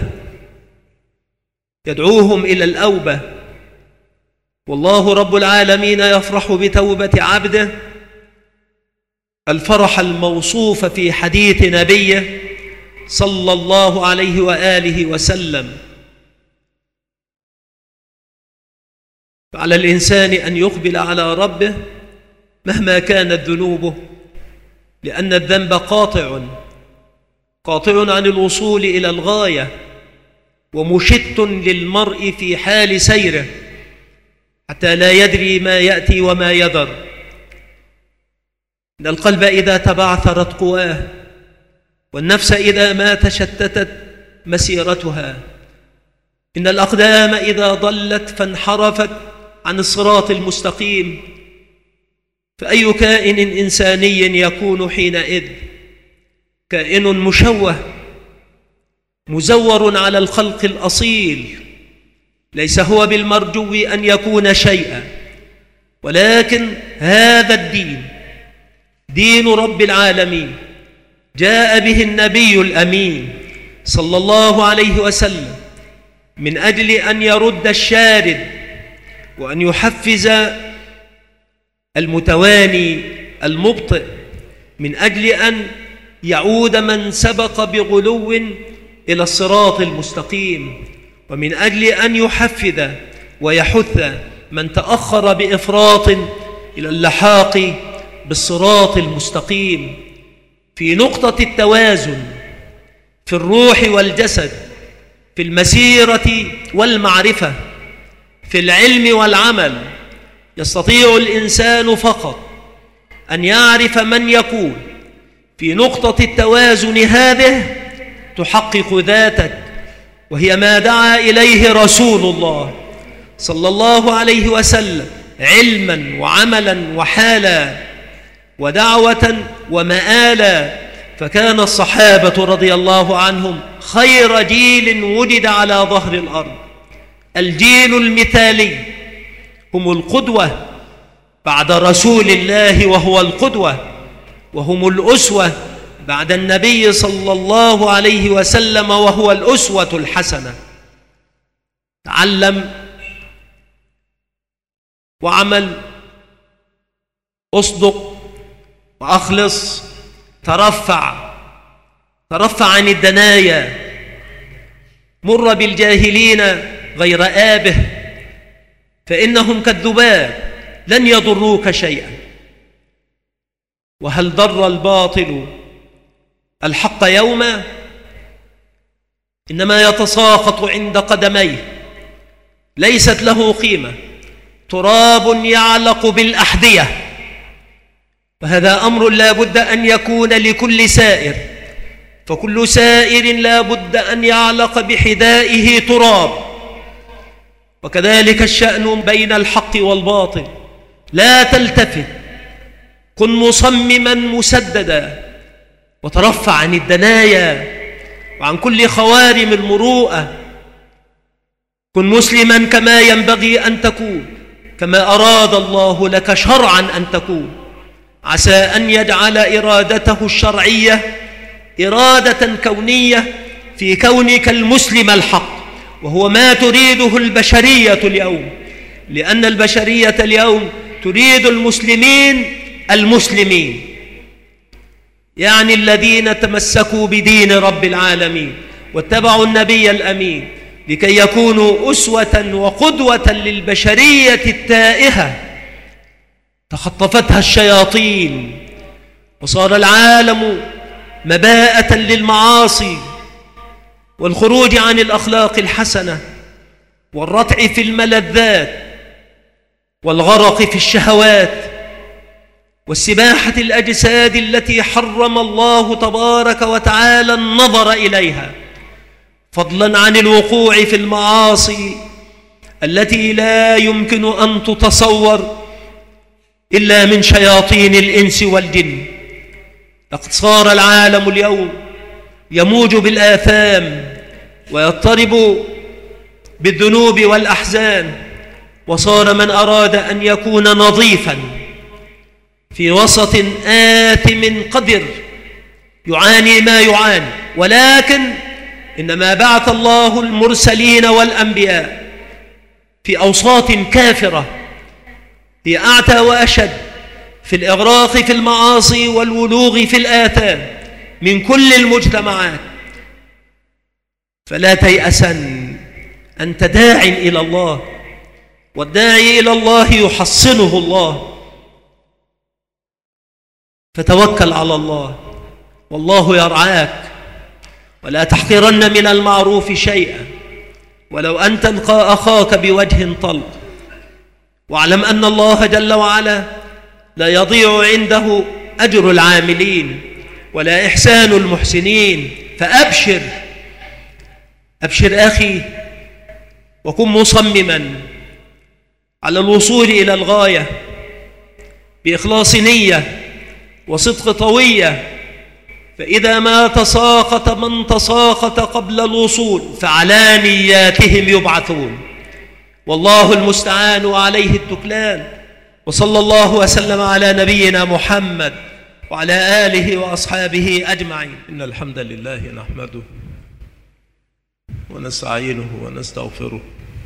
يدعوهم إلى الأوبة. والله رب العالمين يفرح بتوبة عبده الفرح الموصوف في حديث نبيه صلى الله عليه وآله وسلم. فعلى الإنسان أن يقبل على ربه مهما كانت ذنوبه، لأن الذنب قاطع عن الوصول إلى الغاية، ومشت للمرء في حال سيره حتى لا يدري ما يأتي وما يذر. إن القلب إذا تبعثرت قواه، والنفس إذا ما تشتتت مسيرتها، إن الأقدام إذا ضلت فانحرفت عن الصراط المستقيم فأي كائن إنساني يكون حينئذ؟ كائن مشوه مزور على الخلق الأصيل، ليس هو بالمرجو أن يكون شيئا، ولكن هذا الدين دين رب العالمين جاء به النبي الأمين صلى الله عليه وسلم من أجل أن يرد الشارد وأن يحفز المتواني المبطئ، من أجل أن يعود من سبق بغلو إلى الصراط المستقيم، ومن أجل أن يحفز ويحث من تأخر بإفراط إلى اللحاق بالصراط المستقيم. في نقطة التوازن في الروح والجسد، في المسيرة والمعرفة، في العلم والعمل، يستطيع الإنسان فقط أن يعرف من يكون في نقطة التوازن هذه تحقق ذاتك، وهي ما دعا إليه رسول الله صلى الله عليه وسلم علما وعملا وحالا ودعوة ومآلا. فكان الصحابة رضي الله عنهم خير جيل وجد على ظهر الأرض، الجيل المثالي، هم القدوة بعد رسول الله وهو القدوة، وهم الأسوة بعد النبي صلى الله عليه وسلم وهو الأسوة الحسنة. تعلم وعمل، أصدق وأخلص، ترفع عن الدنايا، مر بالجاهلين غير آبه فإنهم كالذباب لن يضروك شيئا. وهل ضر الباطل الحق يوما؟ إنما يتساقط عند قدميه، ليست له قيمة، تراب يعلق بالأحذية. وهذا أمر لا بد أن يكون لكل سائر، فكل سائر لا بد أن يعلق بحذائه تراب. وكذلك الشأن بين الحق والباطل، لا تلتفت، كن مصمما مسددا، وترفع عن الدنايا وعن كل خوارم المروءة. كن مسلما كما ينبغي أن تكون، كما أراد الله لك شرعا أن تكون، عسى أن يجعل إرادته الشرعية إرادة كونية في كونك المسلم الحق، وهو ما تريده البشرية اليوم، لأن البشرية اليوم تريد المسلمين، يعني الذين تمسكوا بدين رب العالمين واتبعوا النبي الأمين لكي يكونوا أسوة وقدوة للبشرية التائهة تخطفتها الشياطين، وصار العالم مباءة للمعاصي والخروج عن الأخلاق الحسنة والرتع في الملذات والغرق في الشهوات والسباحة الأجساد التي حرم الله تبارك وتعالى النظر إليها، فضلا عن الوقوع في المعاصي التي لا يمكن أن تتصور إلا من شياطين الإنس والجن. لقد صار العالم اليوم يموج بالآثام ويضطرب بالذنوب والأحزان، وصار من أراد أن يكون نظيفا في وسط آثم قدر يعاني ما يعاني، ولكن إنما بعث الله المرسلين والأنبياء في أوساط كافرة هي أعتى وأشد في الإغراق في المعاصي والولوغ في الآثام من كل المجتمعات. فلا تيأسن، أنت داع إلى الله، والداعي إلى الله يحصنه الله، فتوكل على الله والله يرعاك. ولا تحقرن من المعروف شيئا ولو أن تلقى أخاك بوجه طلق، واعلم أن الله جل وعلا لا يضيع عنده أجر العاملين ولا إحسان المحسنين. فأبشر أخي، وكن مصمما على الوصول إلى الغاية بإخلاص نية وصدق طوية، فإذا ما تساقط من تساقط قبل الوصول فعلى نياتهم يبعثون، والله المستعان وعليه التكلان. وصلى الله وسلم على نبينا محمد وعلى آله وأصحابه أجمعين. إن الحمد لله نحمده ونستعينه ونستغفره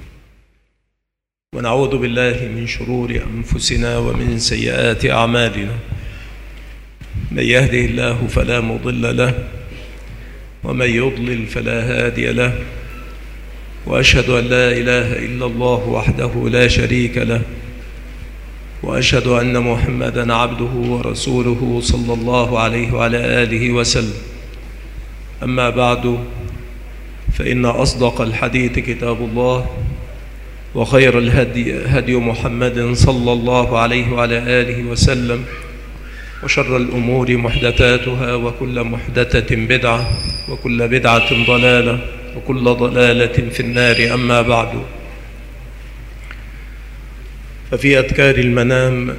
ونعوذ بالله من شرور أنفسنا ومن سيئات أعمالنا. من يهده الله فلا مضل له ومن يضلل فلا هادي له، وأشهد أن لا إله إلا الله وحده لا شريك له، وأشهد أن محمدًا عبده ورسوله صلى الله عليه وعلى آله وسلم. أما بعد، فإن أصدق الحديث كتاب الله، وخير الهدي هدي محمد صلى الله عليه وعلى آله وسلم، وشر الأمور محدثاتها، وكل محدثة بدعة، وكل بدعة ضلالة، وكل ضلالة في النار. أما بعد، ففي أذكار المنام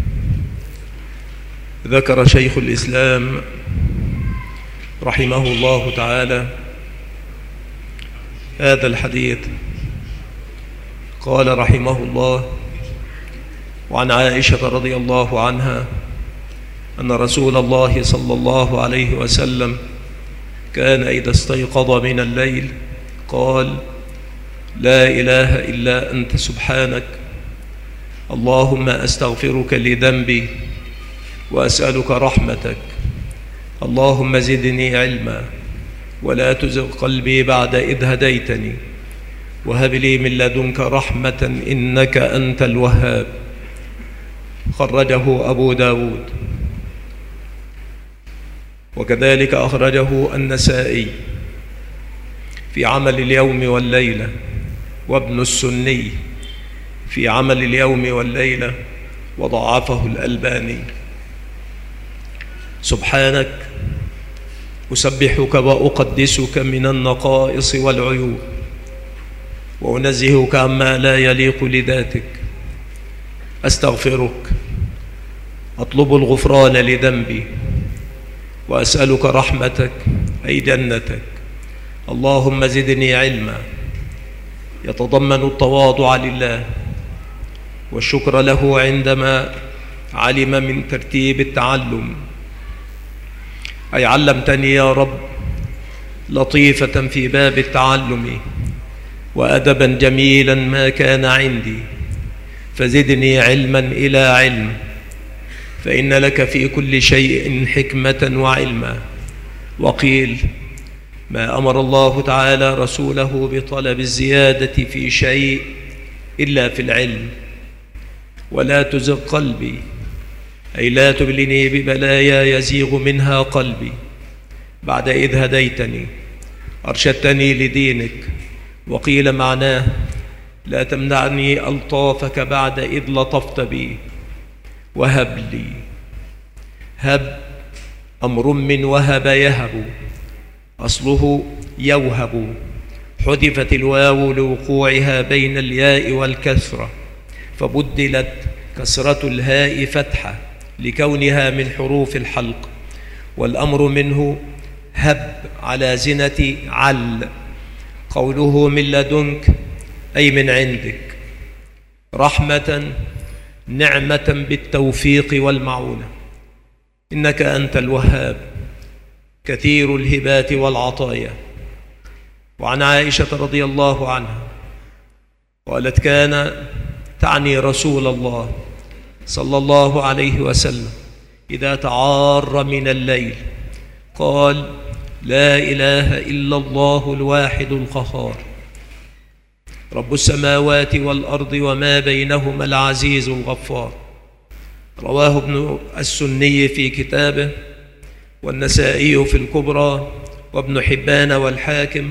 ذكر شيخ الإسلام رحمه الله تعالى هذا الحديث. قال رحمه الله: وعن عائشة رضي الله عنها أن رسول الله صلى الله عليه وسلم كان إذا استيقظ من الليل قال: لا إله إلا أنت سبحانك، اللهم أستغفرك لذنبي وأسألك رحمتك، اللهم زدني علما ولا تزغ قلبي بعد إذ هديتني، وهب لي من لدنك رحمة إنك أنت الوهاب. خرجه أبو داود، وكذلك أخرجه النسائي في عمل اليوم والليلة، وابن السني في عمل اليوم والليلة، وضعفه الألباني. سبحانك أسبحك وأقدسك من النقائص والعيوب، وأنزهك عما لا يليق لذاتك. أستغفرك، أطلب الغفران لذنبي، وأسألك رحمتك أي جنتك. اللهم زدني علما يتضمن التواضع لله والشكر له عندما علم من ترتيب التعلم، أي علمتني يا رب لطيفة في باب التعلم، وأدبا جميلا ما كان عندي، فزدني علما إلى علم، فإن لك في كل شيء حكمة وعلما. وقيل: ما أمر الله تعالى رسوله بطلب الزيادة في شيء إلا في العلم. ولا تزغ قلبي، أي لا تبلني ببلايا يزيغ منها قلبي بعد إذ هديتني، أرشدتني لدينك. وقيل معناه: لا تمنعني ألطافك بعد إذ لطفت بي. وهب لي، هب أمر من وهب يهب، أصله يوهب، حذفت الواو لوقوعها بين الياء والكسرة، فبدلت كسرة الهاء فتحة لكونها من حروف الحلق. والأمر منه هب على زنة عل. قوله من لدنك أي من عندك. رحمة نعمة بالتوفيق والمعونة، إنك أنت الوهاب كثير الهبات والعطايا. وعن عائشة رضي الله عنها قالت: كان، تعني رسول الله صلى الله عليه وسلم، إذا تعار من الليل قال: لا إله إلا الله الواحد القهار، رب السماوات والأرض وما بينهما العزيز الغفار. رواه ابن السني في كتابه، والنسائي في الكبرى، وابن حبان والحاكم،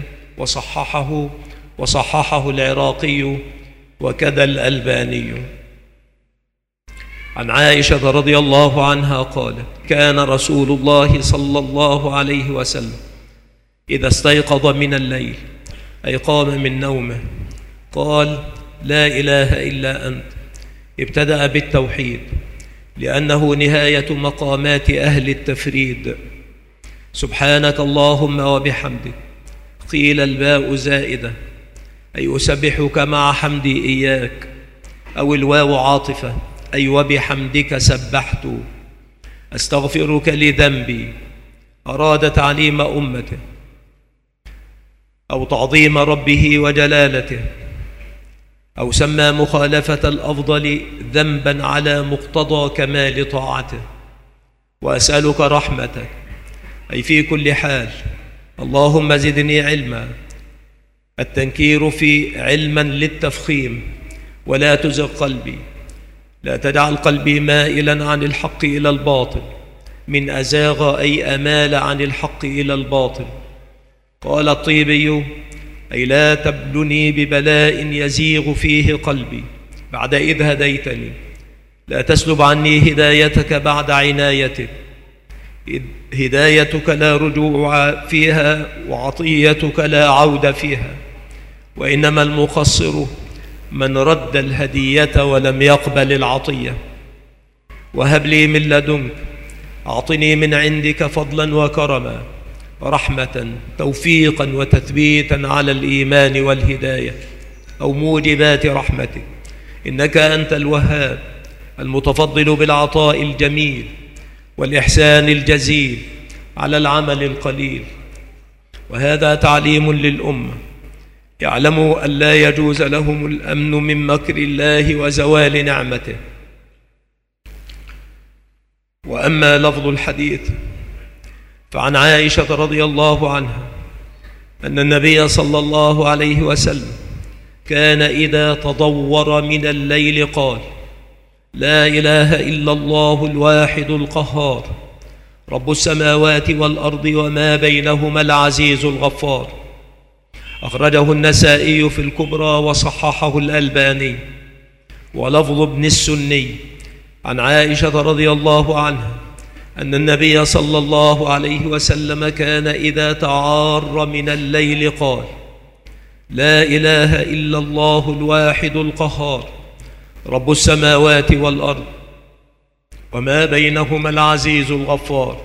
وصححه العراقي، وكذا الألباني. عن عائشة رضي الله عنها قالت: كان رسول الله صلى الله عليه وسلم إذا استيقظ من الليل، أي قام من نومه، قال: لا إله إلا أنت. ابتدأ بالتوحيد لأنه نهاية مقامات أهل التفريد. سبحانك اللهم وبحمدك، قيل الباء زائدة، أي أسبحك مع حمدي إياك، أو الواو عاطفة، أي وبحمدك سبحت. أستغفرك لذنبي، أراد تعليم أمته أو تعظيم ربه وجلالته، أو سمى مخالفة الأفضل ذنبا على مقتضى كمال طاعته. وأسألك رحمتك، أي في كل حال. اللهم زدني علما. التنكير في علما للتفخيم. ولا تزغ قلبي، لا تجعل قلبي مائلا عن الحق إلى الباطل، من أزاغ أي أمال عن الحق إلى الباطل. قال الطيبي: أي لا تبلني ببلاء يزيغ فيه قلبي بعد إذ هديتني، لا تسلب عني هدايتك بعد عنايتك. هدايتك لا رجوع فيها، وعطيتك لا عود فيها، وإنما المقصر من رد الهدية ولم يقبل العطية. وهب لي من لدنك، أعطني من عندك فضلا وكرما، رحمة، توفيقا وتثبيتا على الإيمان والهداية، أو موجبات رحمتك، إنك أنت الوهاب المتفضل بالعطاء الجميل والإحسان الجزيل على العمل القليل. وهذا تعليم للأمة، يعلموا أن لا يجوز لهم الأمن من مكر الله وزوال نعمته. وأما لفظ الحديث فعن عائشة رضي الله عنها أن النبي صلى الله عليه وسلم كان إذا تضور من الليل قال: لا إله إلا الله الواحد القهار، رب السماوات والأرض وما بينهما العزيز الغفار. أخرجه النسائي في الكبرى وصححه الألباني. ولفظ ابن السني عن عائشة رضي الله عنها أن النبي صلى الله عليه وسلم كان إذا تعار من الليل قال: لا إله إلا الله الواحد القهار، رب السماوات والأرض وما بينهما العزيز الغفار.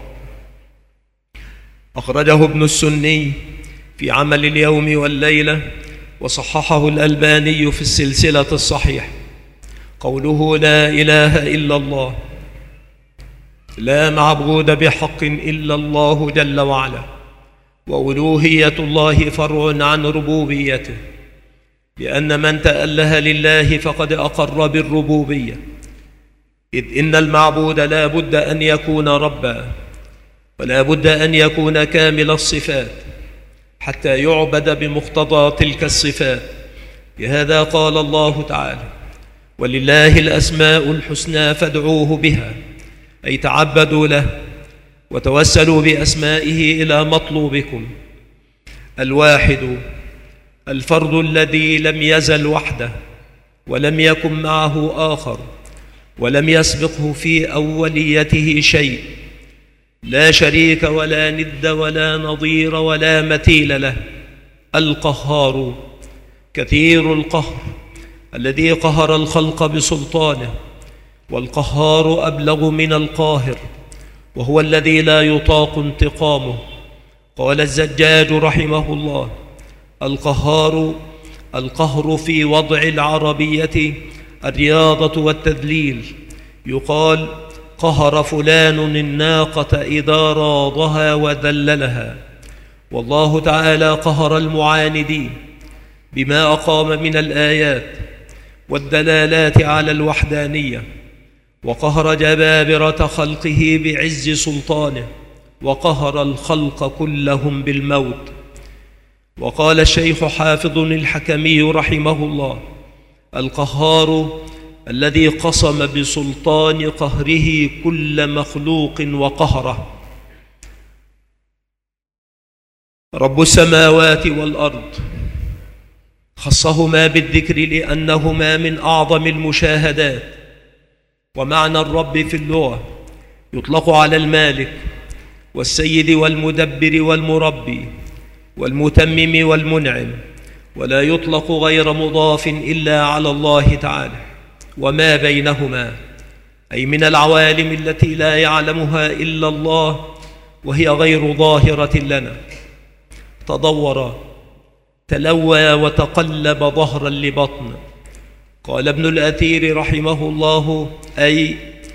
أخرجه ابن السني في عمل اليوم والليلة، وصححه الألباني في السلسلة الصحيحة. قوله لا إله إلا الله، لا معبود بحق إلا الله جل وعلا، وألوهية الله فرع عن ربوبيته، لأن من تأله لله فقد أقر بالربوبية، إذ إن المعبود لا بد أن يكون ربا، ولا بد أن يكون كامل الصفات حتى يعبد بمقتضى تلك الصفات. لهذا قال الله تعالى: ولله الأسماء الحسنى فادعوه بها، أي تعبدوا له وتوسلوا بأسمائه إلى مطلوبكم. الواحد الفرد الذي لم يزل وحده، ولم يكن معه آخر، ولم يسبقه في أوليته شيء، لا شريك ولا ند ولا نظير ولا مثيل له. القهار كثير القهر، الذي قهر الخلق بسلطانه، والقهار أبلغ من القاهر، وهو الذي لا يطاق انتقامه. قال الزجاج رحمه الله: القهر في وضع العربية الرياضة والتذليل. يقال: قهر فلان الناقة إذا راضها وذللها. والله تعالى قهر المعاندين بما أقام من الآيات والدلالات على الوحدانية، وقهر جبابرة خلقه بعز سلطانه، وقهر الخلق كلهم بالموت. وقال الشيخ حافظ الحكمي رحمه الله: القهار الذي قصم بسلطان قهره كل مخلوق وقهره. رب السماوات والأرض خصهما بالذكر لأنهما من أعظم المشاهدات. ومعنى الرب في اللغة يطلق على المالك والسيد والمدبر والمربي والمتمم والمنعم، ولا يطلق غير مضاف إلا على الله تعالى وما بينهما، أي من العوالم التي لا يعلمها إلا الله وهي غير ظاهرة لنا. تدور، تلوى وتقلب ظهرا لبطن. قال ابن الأثير رحمه الله: أي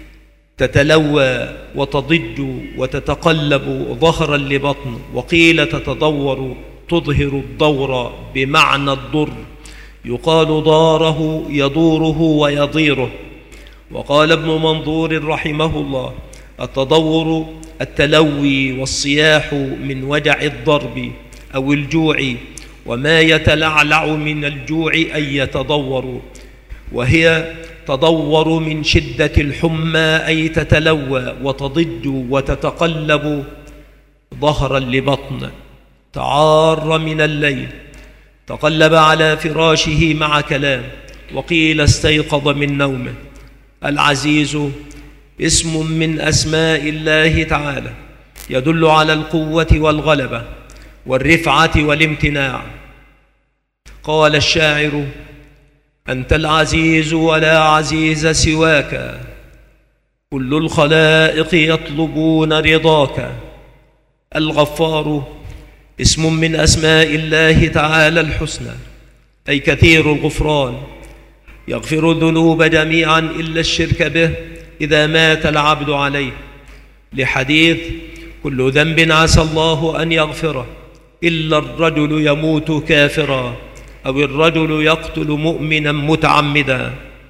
تتلوى وتضج وتتقلب ظهرا لبطن. وقيل تتدور، تظهر الدور بمعنى الضر، يقال ضاره يدوره ويضيره. وقال ابن منظور رحمه الله: التدور التلوي والصياح من وجع الضرب أو الجوع، وما يتلعلع من الجوع أي يتدور، وهي تدور من شدة الحمى، أي تتلوى وتضج وتتقلب ظهرا لبطن. تعار من الليل، تقلب على فراشه مع كلام. وقيل استيقظ من نومه. العزيز اسم من أسماء الله تعالى، يدل على القوة والغلبة والرفعة والامتناع. قال الشاعر: أنت العزيز ولا عزيز سواك، كل الخلائق يطلبون رضاك. الغفار اسم من أسماء الله تعالى الحسنى، أي كثير الغفران، يغفر الذنوب جميعا إلا الشرك به إذا مات العبد عليه، لحديث: كل ذنب عسى الله أن يغفره إلا الرجل يموت كافرا أو الرجل يقتل مؤمنا متعمدا.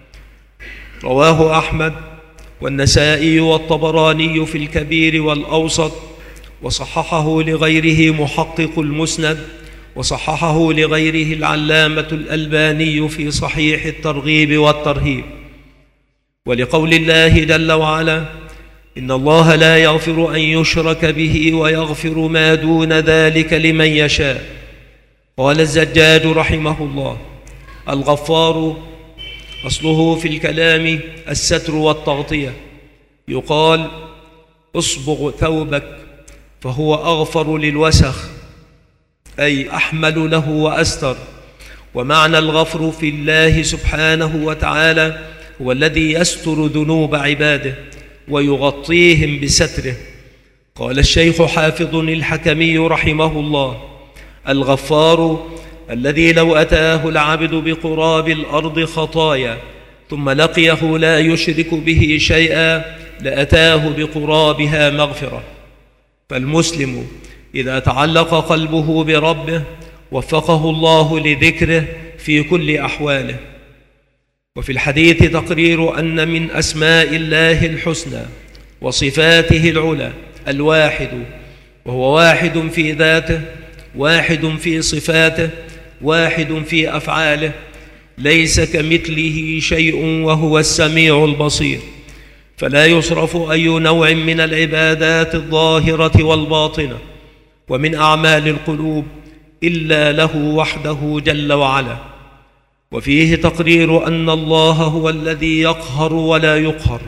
رواه أحمد والنسائي والطبراني في الكبير والأوسط، وصححه لغيره محقق المسند، وصححه لغيره العلامة الألباني في صحيح الترغيب والترهيب. ولقول الله جل وعلا: إن الله لا يغفر أن يشرك به ويغفر ما دون ذلك لمن يشاء. قال الزجاج رحمه الله: الغفار أصله في الكلام الستر والتغطية، يقال: اصبغ ثوبك فهو أغفر للوسخ، أي أحمل له وأستر. ومعنى الغفر في الله سبحانه وتعالى هو الذي يستر ذنوب عباده ويغطيهم بستره. قال الشيخ حافظ الحكمي رحمه الله: الغفار الذي لو أتاه العبد بقراب الأرض خطايا ثم لقيه لا يشرك به شيئا لأتاه بقرابها مغفرة. فالمسلم إذا تعلق قلبه بربه وفقه الله لذكره في كل أحواله. وفي الحديث تقرير أن من أسماء الله الحسنى وصفاته العلى الواحد، وهو واحد في ذاته، واحد في صفاته، واحد في أفعاله، ليس كمثله شيء وهو السميع البصير. فلا يصرف أي نوع من العبادات الظاهرة والباطنة ومن أعمال القلوب إلا له وحده جل وعلا. وفيه تقرير أن الله هو الذي يقهر ولا يقهر.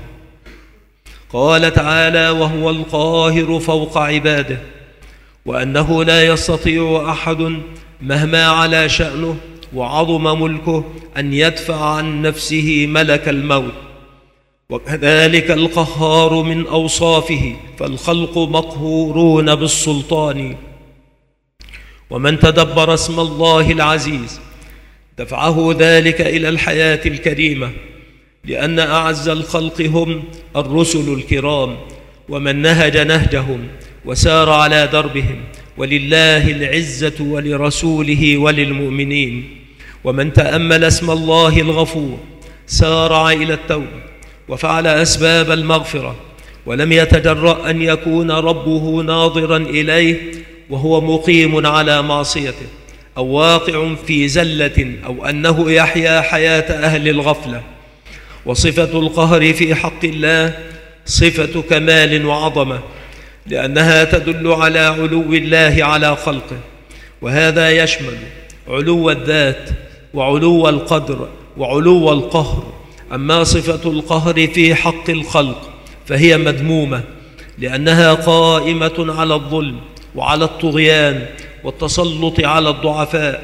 قال تعالى: وهو القاهر فوق عباده، وأنه لا يستطيع أحد مهما على شأنه وعظم ملكه أن يدفع عن نفسه ملك الموت. وكذلك القهار من أوصافه، فالخلق مقهورون بالسلطان. ومن تدبر اسم الله العزيز دفعه ذلك إلى الحياة الكريمة، لأن أعز الخلق هم الرسل الكرام، ومن نهج نهجهم وسار على دربهم، ولله العزة ولرسوله وللمؤمنين. ومن تأمل اسم الله الغفور سارع إلى التوبة وفعل أسباب المغفرة، ولم يتجرأ أن يكون ربه ناظرا إليه وهو مقيم على معصيته أو واقع في زلة، أو أنه يحيا حياة أهل الغفلة. وصفة القهر في حق الله صفة كمال وعظمة، لأنها تدل على علو الله على خلقه، وهذا يشمل علو الذات وعلو القدر وعلو القهر. أما صفة القهر في حق الخلق فهي مذمومة، لأنها قائمة على الظلم وعلى الطغيان والتسلط على الضعفاء.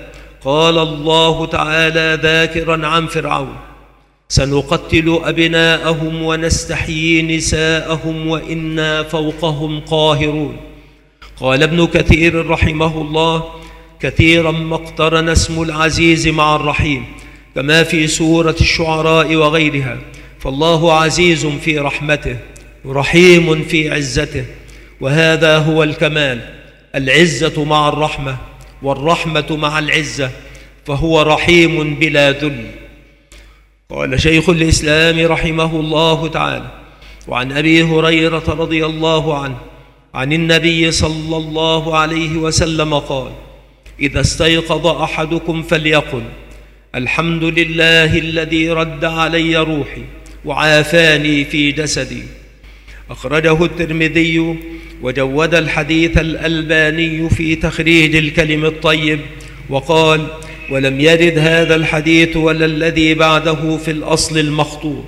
قال الله تعالى ذاكرا عن فرعون: سنقتل أبناءهم ونستحيي نساءهم وإنا فوقهم قاهرون. قال ابن كثير رحمه الله: كثيرا ما اقترن اسم العزيز مع الرحيم، كما في سورة الشعراء وغيرها، فالله عزيز في رحمته رحيم في عزته، وهذا هو الكمال، العزة مع الرحمة والرحمة مع العزة، فهو رحيم بلا ذل. قال شيخ الإسلام رحمه الله تعالى: وعن أبي هريرة رضي الله عنه عن النبي صلى الله عليه وسلم قال: إذا استيقظ أحدكم فليقل: الحمد لله الذي رد علي روحي وعافاني في جسدي. أخرجه الترمذي وجود الحديث الألباني في تخريج الكلم الطيب، وقال: ولم يرد هذا الحديث ولا الذي بعده في الأصل المخطوط.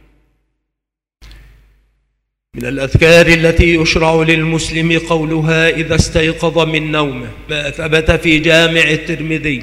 من الأذكار التي يشرع للمسلم قولها إذا استيقظ من نومه ما ثبت في جامع الترمذي،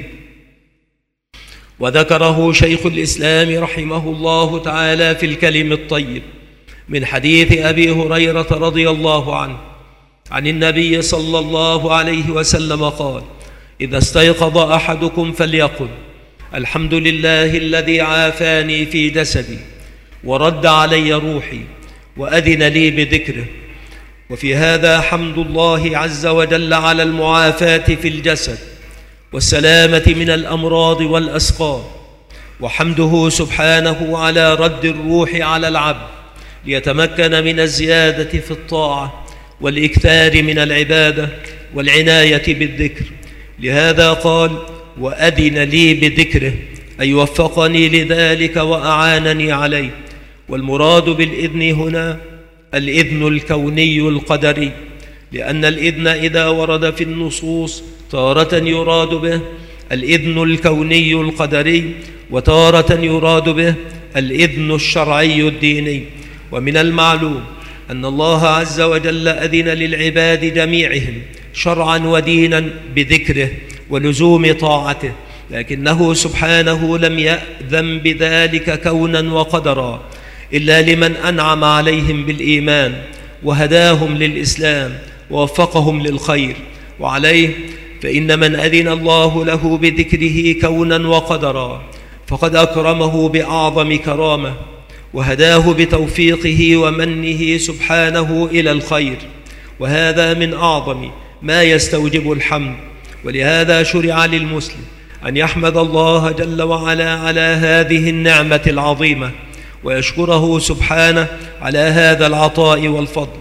وذكره شيخ الإسلام رحمه الله تعالى في الكلم الطيب من حديث أبي هريرة رضي الله عنه عن النبي صلى الله عليه وسلم قال: إذا استيقظ أحدكم فليقل: الحمد لله الذي عافاني في جسدي ورد علي روحي وأذن لي بذكره. وفي هذا حمد الله عز وجل على المعافاة في الجسد والسلامة من الأمراض والأسقام، وحمده سبحانه على رد الروح على العبد ليتمكن من الزيادة في الطاعة والإكثار من العبادة والعناية بالذكر. لهذا قال: وأذن لي بذكره، أي وفقني لذلك وأعانني عليه. والمراد بالإذن هنا الإذن الكوني القدري، لأن الإذن إذا ورد في النصوص تارة يراد به الإذن الكوني القدري، وتارة يراد به الإذن الشرعي الديني. ومن المعلوم أن الله عز وجل أذن للعباد جميعهم شرعا ودينا بذكره ولزوم طاعته، لكنه سبحانه لم يأذن بذلك كونا وقدرا إلا لمن أنعم عليهم بالإيمان وهداهم للإسلام ووفقهم للخير. وعليه فإن من أذن الله له بذكره كونا وقدرا فقد أكرمه بأعظم كرامة، وهداه بتوفيقه ومنه سبحانه إلى الخير، وهذا من أعظم ما يستوجب الحمد. ولهذا شرع للمسلم أن يحمد الله جل وعلا على هذه النعمة العظيمة، ويشكره سبحانه على هذا العطاء والفضل.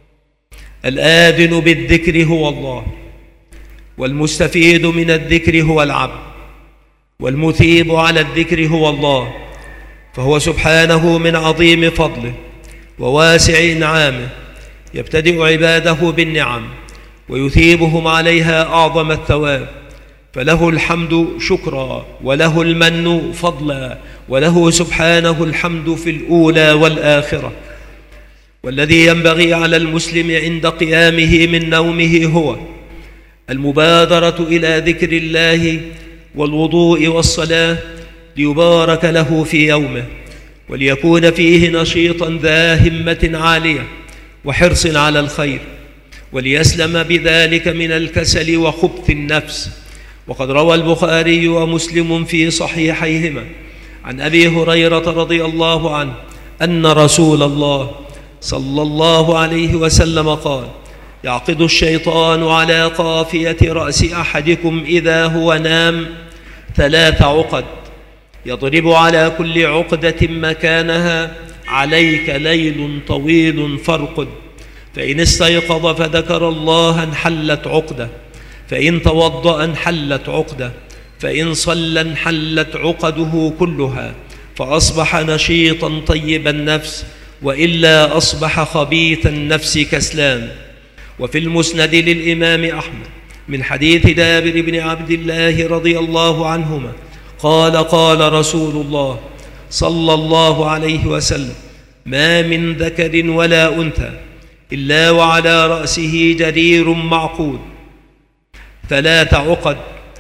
الآذن بالذكر هو الله، والمستفيد من الذكر هو العبد، والمثيب على الذكر هو الله، فهو سبحانه من عظيم فضله وواسع إنعامه يبتدئ عباده بالنعم ويثيبهم عليها أعظم الثواب، فله الحمد شكرا، وله المن فضلا، وله سبحانه الحمد في الأولى والآخرة. والذي ينبغي على المسلم عند قيامه من نومه هو المبادرة إلى ذكر الله والوضوء والصلاة ليبارك له في يومه، وليكون فيه نشيطا ذا همة عالية وحرص على الخير، وليسلم بذلك من الكسل وخبث النفس. وقد روى البخاري ومسلم في صحيحيهما عن أبي هريرة رضي الله عنه أن رسول الله صلى الله عليه وسلم قال: يعقد الشيطان على قافية رأس أحدكم إذا هو نام 3 عقد، يضرب على كل عقدة مكانها: عليك ليل طويل فارقد، فإن استيقظ فذكر الله انحلت عقدة، فإن توضأ انحلت عقدة، فإن صلى انحلت عقده كلها، فأصبح نشيطا طيب النفس، وإلا أصبح خبيث النفس كسلان. وفي المسند للإمام أحمد من حديث جابر بن عبد الله رضي الله عنهما قال: قال رسول الله صلى الله عليه وسلم: ما من ذكر ولا أنثى إلا وعلى رأسه جرير معقود 3 عقد،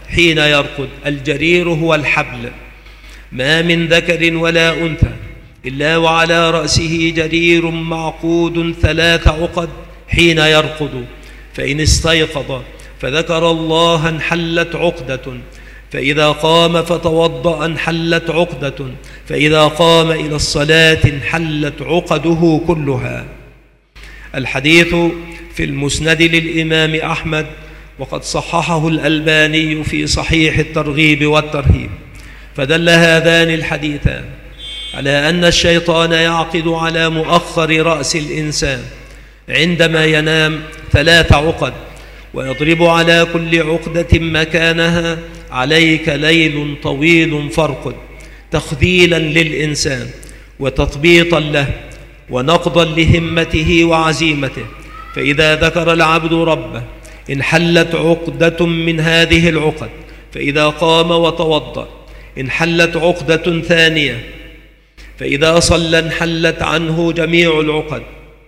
حين يرقد. الجرير هو الحبل. ما من ذكر ولا أنثى إلا وعلى رأسه جرير معقود 3 عقد حين يرقد، فإن استيقظ فذكر الله انحلت عقدة، فإذا قام فتوضأ انحلت عقدة، فإذا قام إلى الصلاة انحلت عقده كلها. الحديث في المسند للإمام أحمد، وقد صححه الألباني في صحيح الترغيب والترهيب. فدل هذان الحديثان على أن الشيطان يعقد على مؤخر رأس الإنسان عندما ينام 3 عقد، ويضرب على كل عقدة مكانها: عليك ليل طويل فارقد، تخذيلا للإنسان وتثبيطا له ونقضا لهمته وعزيمته. فإذا ذكر العبد ربه انحلت عقدة من هذه العقد، فإذا قام وتوضأ انحلت عقدة ثانية، فإذا صلى انحلت عنه جميع العقد،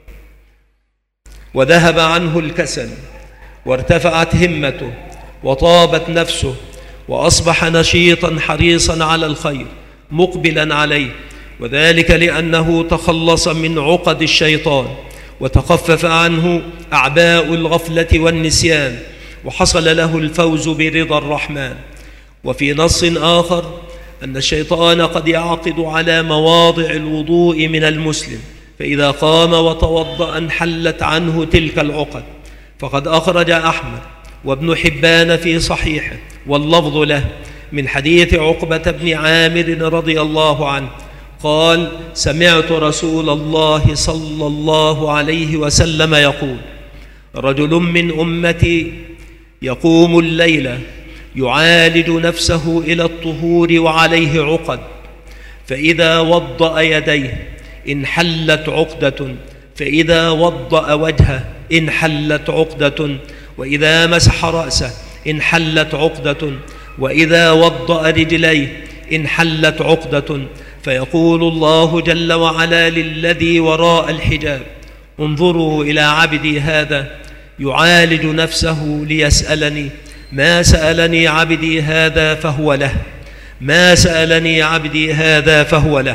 وذهب عنه الكسل، وارتفعت همته، وطابت نفسه، وأصبح نشيطا حريصا على الخير مقبلا عليه، وذلك لأنه تخلص من عقد الشيطان وتخفف عنه أعباء الغفلة والنسيان، وحصل له الفوز برضا الرحمن. وفي نص آخر أن الشيطان قد يعقد على مواضع الوضوء من المسلم، فإذا قام وتوضأ انحلت عنه تلك العقد. فقد أخرج أحمد وابن حبان في صحيحه واللفظ له من حديث عقبة بن عامر رضي الله عنه قال: سمعت رسول الله صلى الله عليه وسلم يقول: رجل من أمتي يقوم الليل يعالج نفسه إلى الطهور وعليه عقد، فإذا وضأ يديه انحلت عقدة، فإذا وضأ وجهه انحلت عقدة، وإذا مسح رأسه انحلت عقدة، وإذا وضأ رجليه انحلت عقدة. فيقول الله جل وعلا للذي وراء الحجاب: انظروا إلى عبدي هذا يعالج نفسه ليسألني، ما سألني عبدي هذا فهو له، ما سألني عبدي هذا فهو له.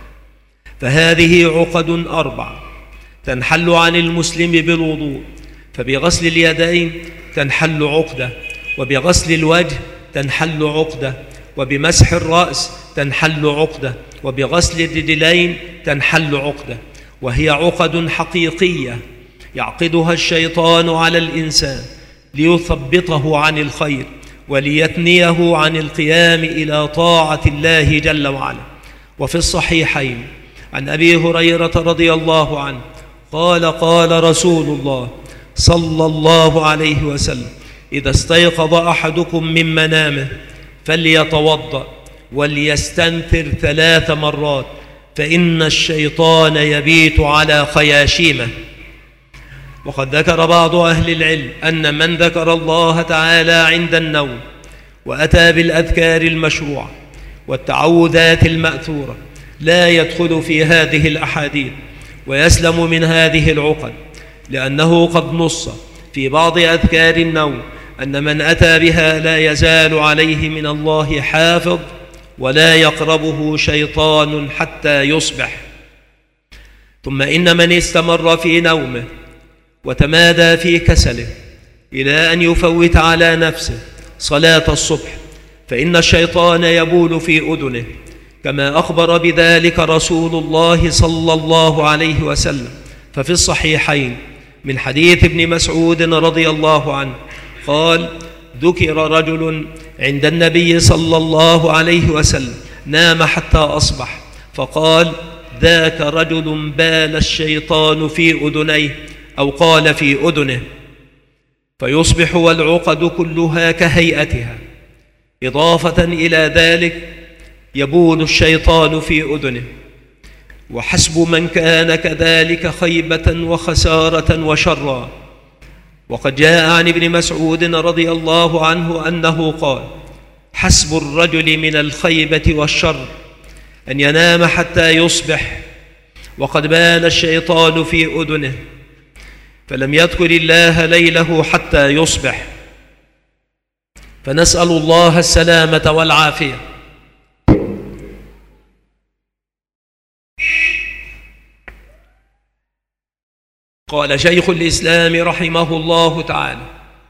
فهذه عقد 4 تنحل عن المسلم بالوضوء، فبغسل اليدين تنحل عقدة، وبغسل الوجه تنحل عقدة، وبمسح الرأس تنحل عقدة، وبغسل الرجلين تنحل عقدة. وهي عقد حقيقية يعقدها الشيطان على الإنسان ليثبطه عن الخير وليثنيه عن القيام إلى طاعة الله جل وعلا. وفي الصحيحين عن أبي هريرة رضي الله عنه قال: قال رسول الله صلى الله عليه وسلم: إذا استيقظ أحدكم من منامه فليتوضأ وليستنثر 3 مرات، فإن الشيطان يبيت على خياشيمه. وقد ذكر بعض أهل العلم أن من ذكر الله تعالى عند النوم وأتى بالأذكار المشروعة والتعوذات المأثورة لا يدخل في هذه الأحاديث ويسلم من هذه العقد، لأنه قد نص في بعض أذكار النوم أن من أتى بها لا يزال عليه من الله حافظ ولا يقربه شيطان حتى يصبح. ثم إن من استمر في نومه وتمادى في كسله إلى أن يفوت على نفسه صلاة الصبح فإن الشيطان يبول في أذنه، كما أخبر بذلك رسول الله صلى الله عليه وسلم. ففي الصحيحين من حديث ابن مسعود رضي الله عنه قال: ذكر رجل عند النبي صلى الله عليه وسلم نام حتى أصبح، فقال: ذاك رجل بال الشيطان في أذنيه، أو قال في أذنه، فيصبح والعقد كلها كهيئتها. إضافة إلى ذلك يبول الشيطان في أذنه. وحسب من كان كذلك خيبة وخسارة وشرا. وقد جاء عن ابن مسعود رضي الله عنه أنه قال: حسب الرجل من الخيبة والشر أن ينام حتى يصبح وقد بال الشيطان في أذنه، فلم يذكر الله ليله حتى يصبح. فنسأل الله السلامة والعافية. قال شيخ الإسلام رحمه الله تعالى: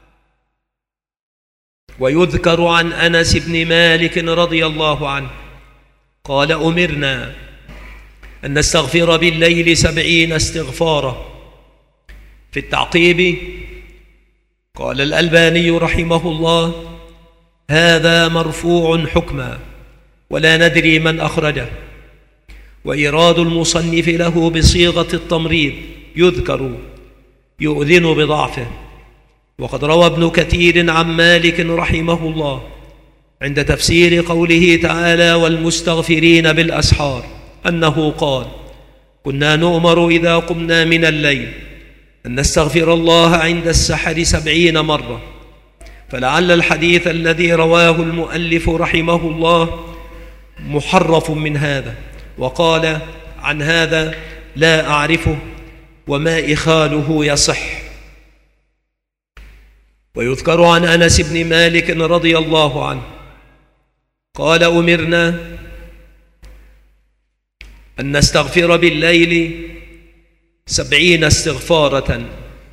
ويذكر عن أنس بن مالك رضي الله عنه قال: أمرنا أن نستغفر بالليل 70 استغفارا. في التعقيب قال الألباني رحمه الله: هذا مرفوع حكما ولا ندري من أخرجه، وإيراد المصنف له بصيغة التمريض يذكر يؤذن بضعفه. وقد روى ابن كثير عن مالك رحمه الله عند تفسير قوله تعالى: والمستغفرين بالأسحار، أنه قال: كنا نؤمر إذا قمنا من الليل أن نستغفر الله عند السحر 70 مرة، فلعل الحديث الذي رواه المؤلف رحمه الله محرف من هذا. وقال عن هذا: لا أعرفه وما إخاله يصح. ويذكر عن أنس بن مالك رضي الله عنه قال: أمرنا أن نستغفر بالليل 70 استغفارة.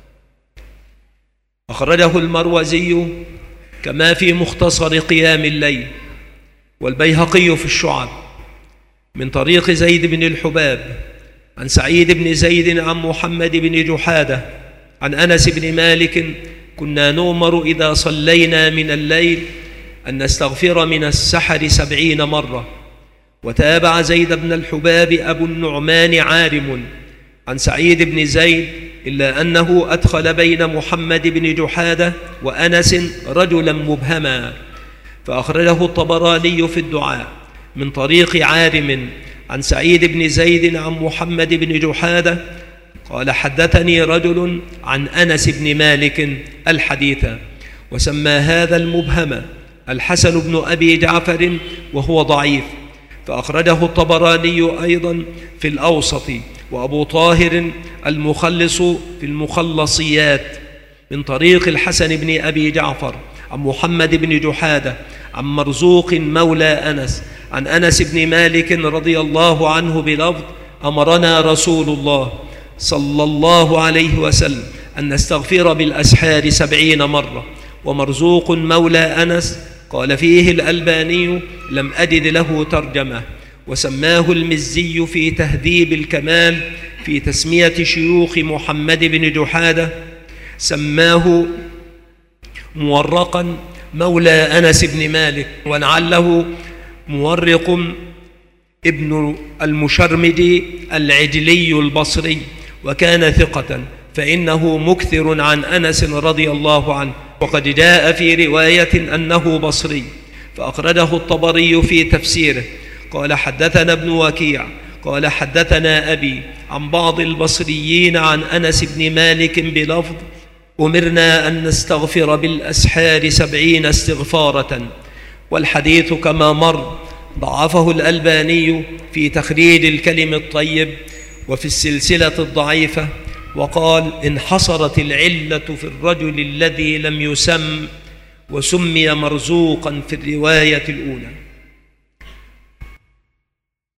أخرجه المروزي كما في مختصر قيام الليل، والبيهقي في الشعب من طريق زيد بن الحباب عن سعيد بن زيد عن محمد بن جحادة عن أنس بن مالك: كنا نؤمر إذا صلينا من الليل أن نستغفر من السحر 70 مرة. وتابع زيد بن الحباب أبو النعمان عارم عن سعيد بن زيد، إلا أنه أدخل بين محمد بن جحادة وأنس رجلا مبهما، فأخرجه الطبراني في الدعاء من طريق عارم عن سعيد بن زيد عن محمد بن جحادة قال: حدثني رجل عن أنس بن مالك الحديث. وسمى هذا المبهم الحسن بن أبي جعفر وهو ضعيف، فأخرجه الطبراني أيضا في الأوسط، وأبو طاهر المخلص في المخلصيات من طريق الحسن بن أبي جعفر عن محمد بن جحادة عن مرزوق مولى أنس عن أنس بن مالك رضي الله عنه بلفظ: أمرنا رسول الله صلى الله عليه وسلم أن نستغفر بالأسحار 70 مرة. ومرزوق مولى أنس قال فيه الألباني: لم أجد له ترجمة. وسماه المزي في تهذيب الكمال في تسمية شيوخ محمد بن جحادة، سماه مورقا مولى أنس بن مالك، ولعله مورق ابن المشرمد العجلي البصري، وكان ثقة، فإنه مكثر عن أنس رضي الله عنه. وقد جاء في رواية أنه بصري، فأخرجه الطبري في تفسيره قال: حدثنا ابن وكيع قال: حدثنا أبي عن بعض البصريين عن أنس بن مالك بلفظ: أمرنا أن نستغفر بالأسحار 70 استغفارة. والحديث كما مر ضعفه الألباني في تخريج الكلم الطيب وفي السلسلة الضعيفة، وقال: انحصرت العلة في الرجل الذي لم يسم، وسمي مرزوقا في الرواية الأولى.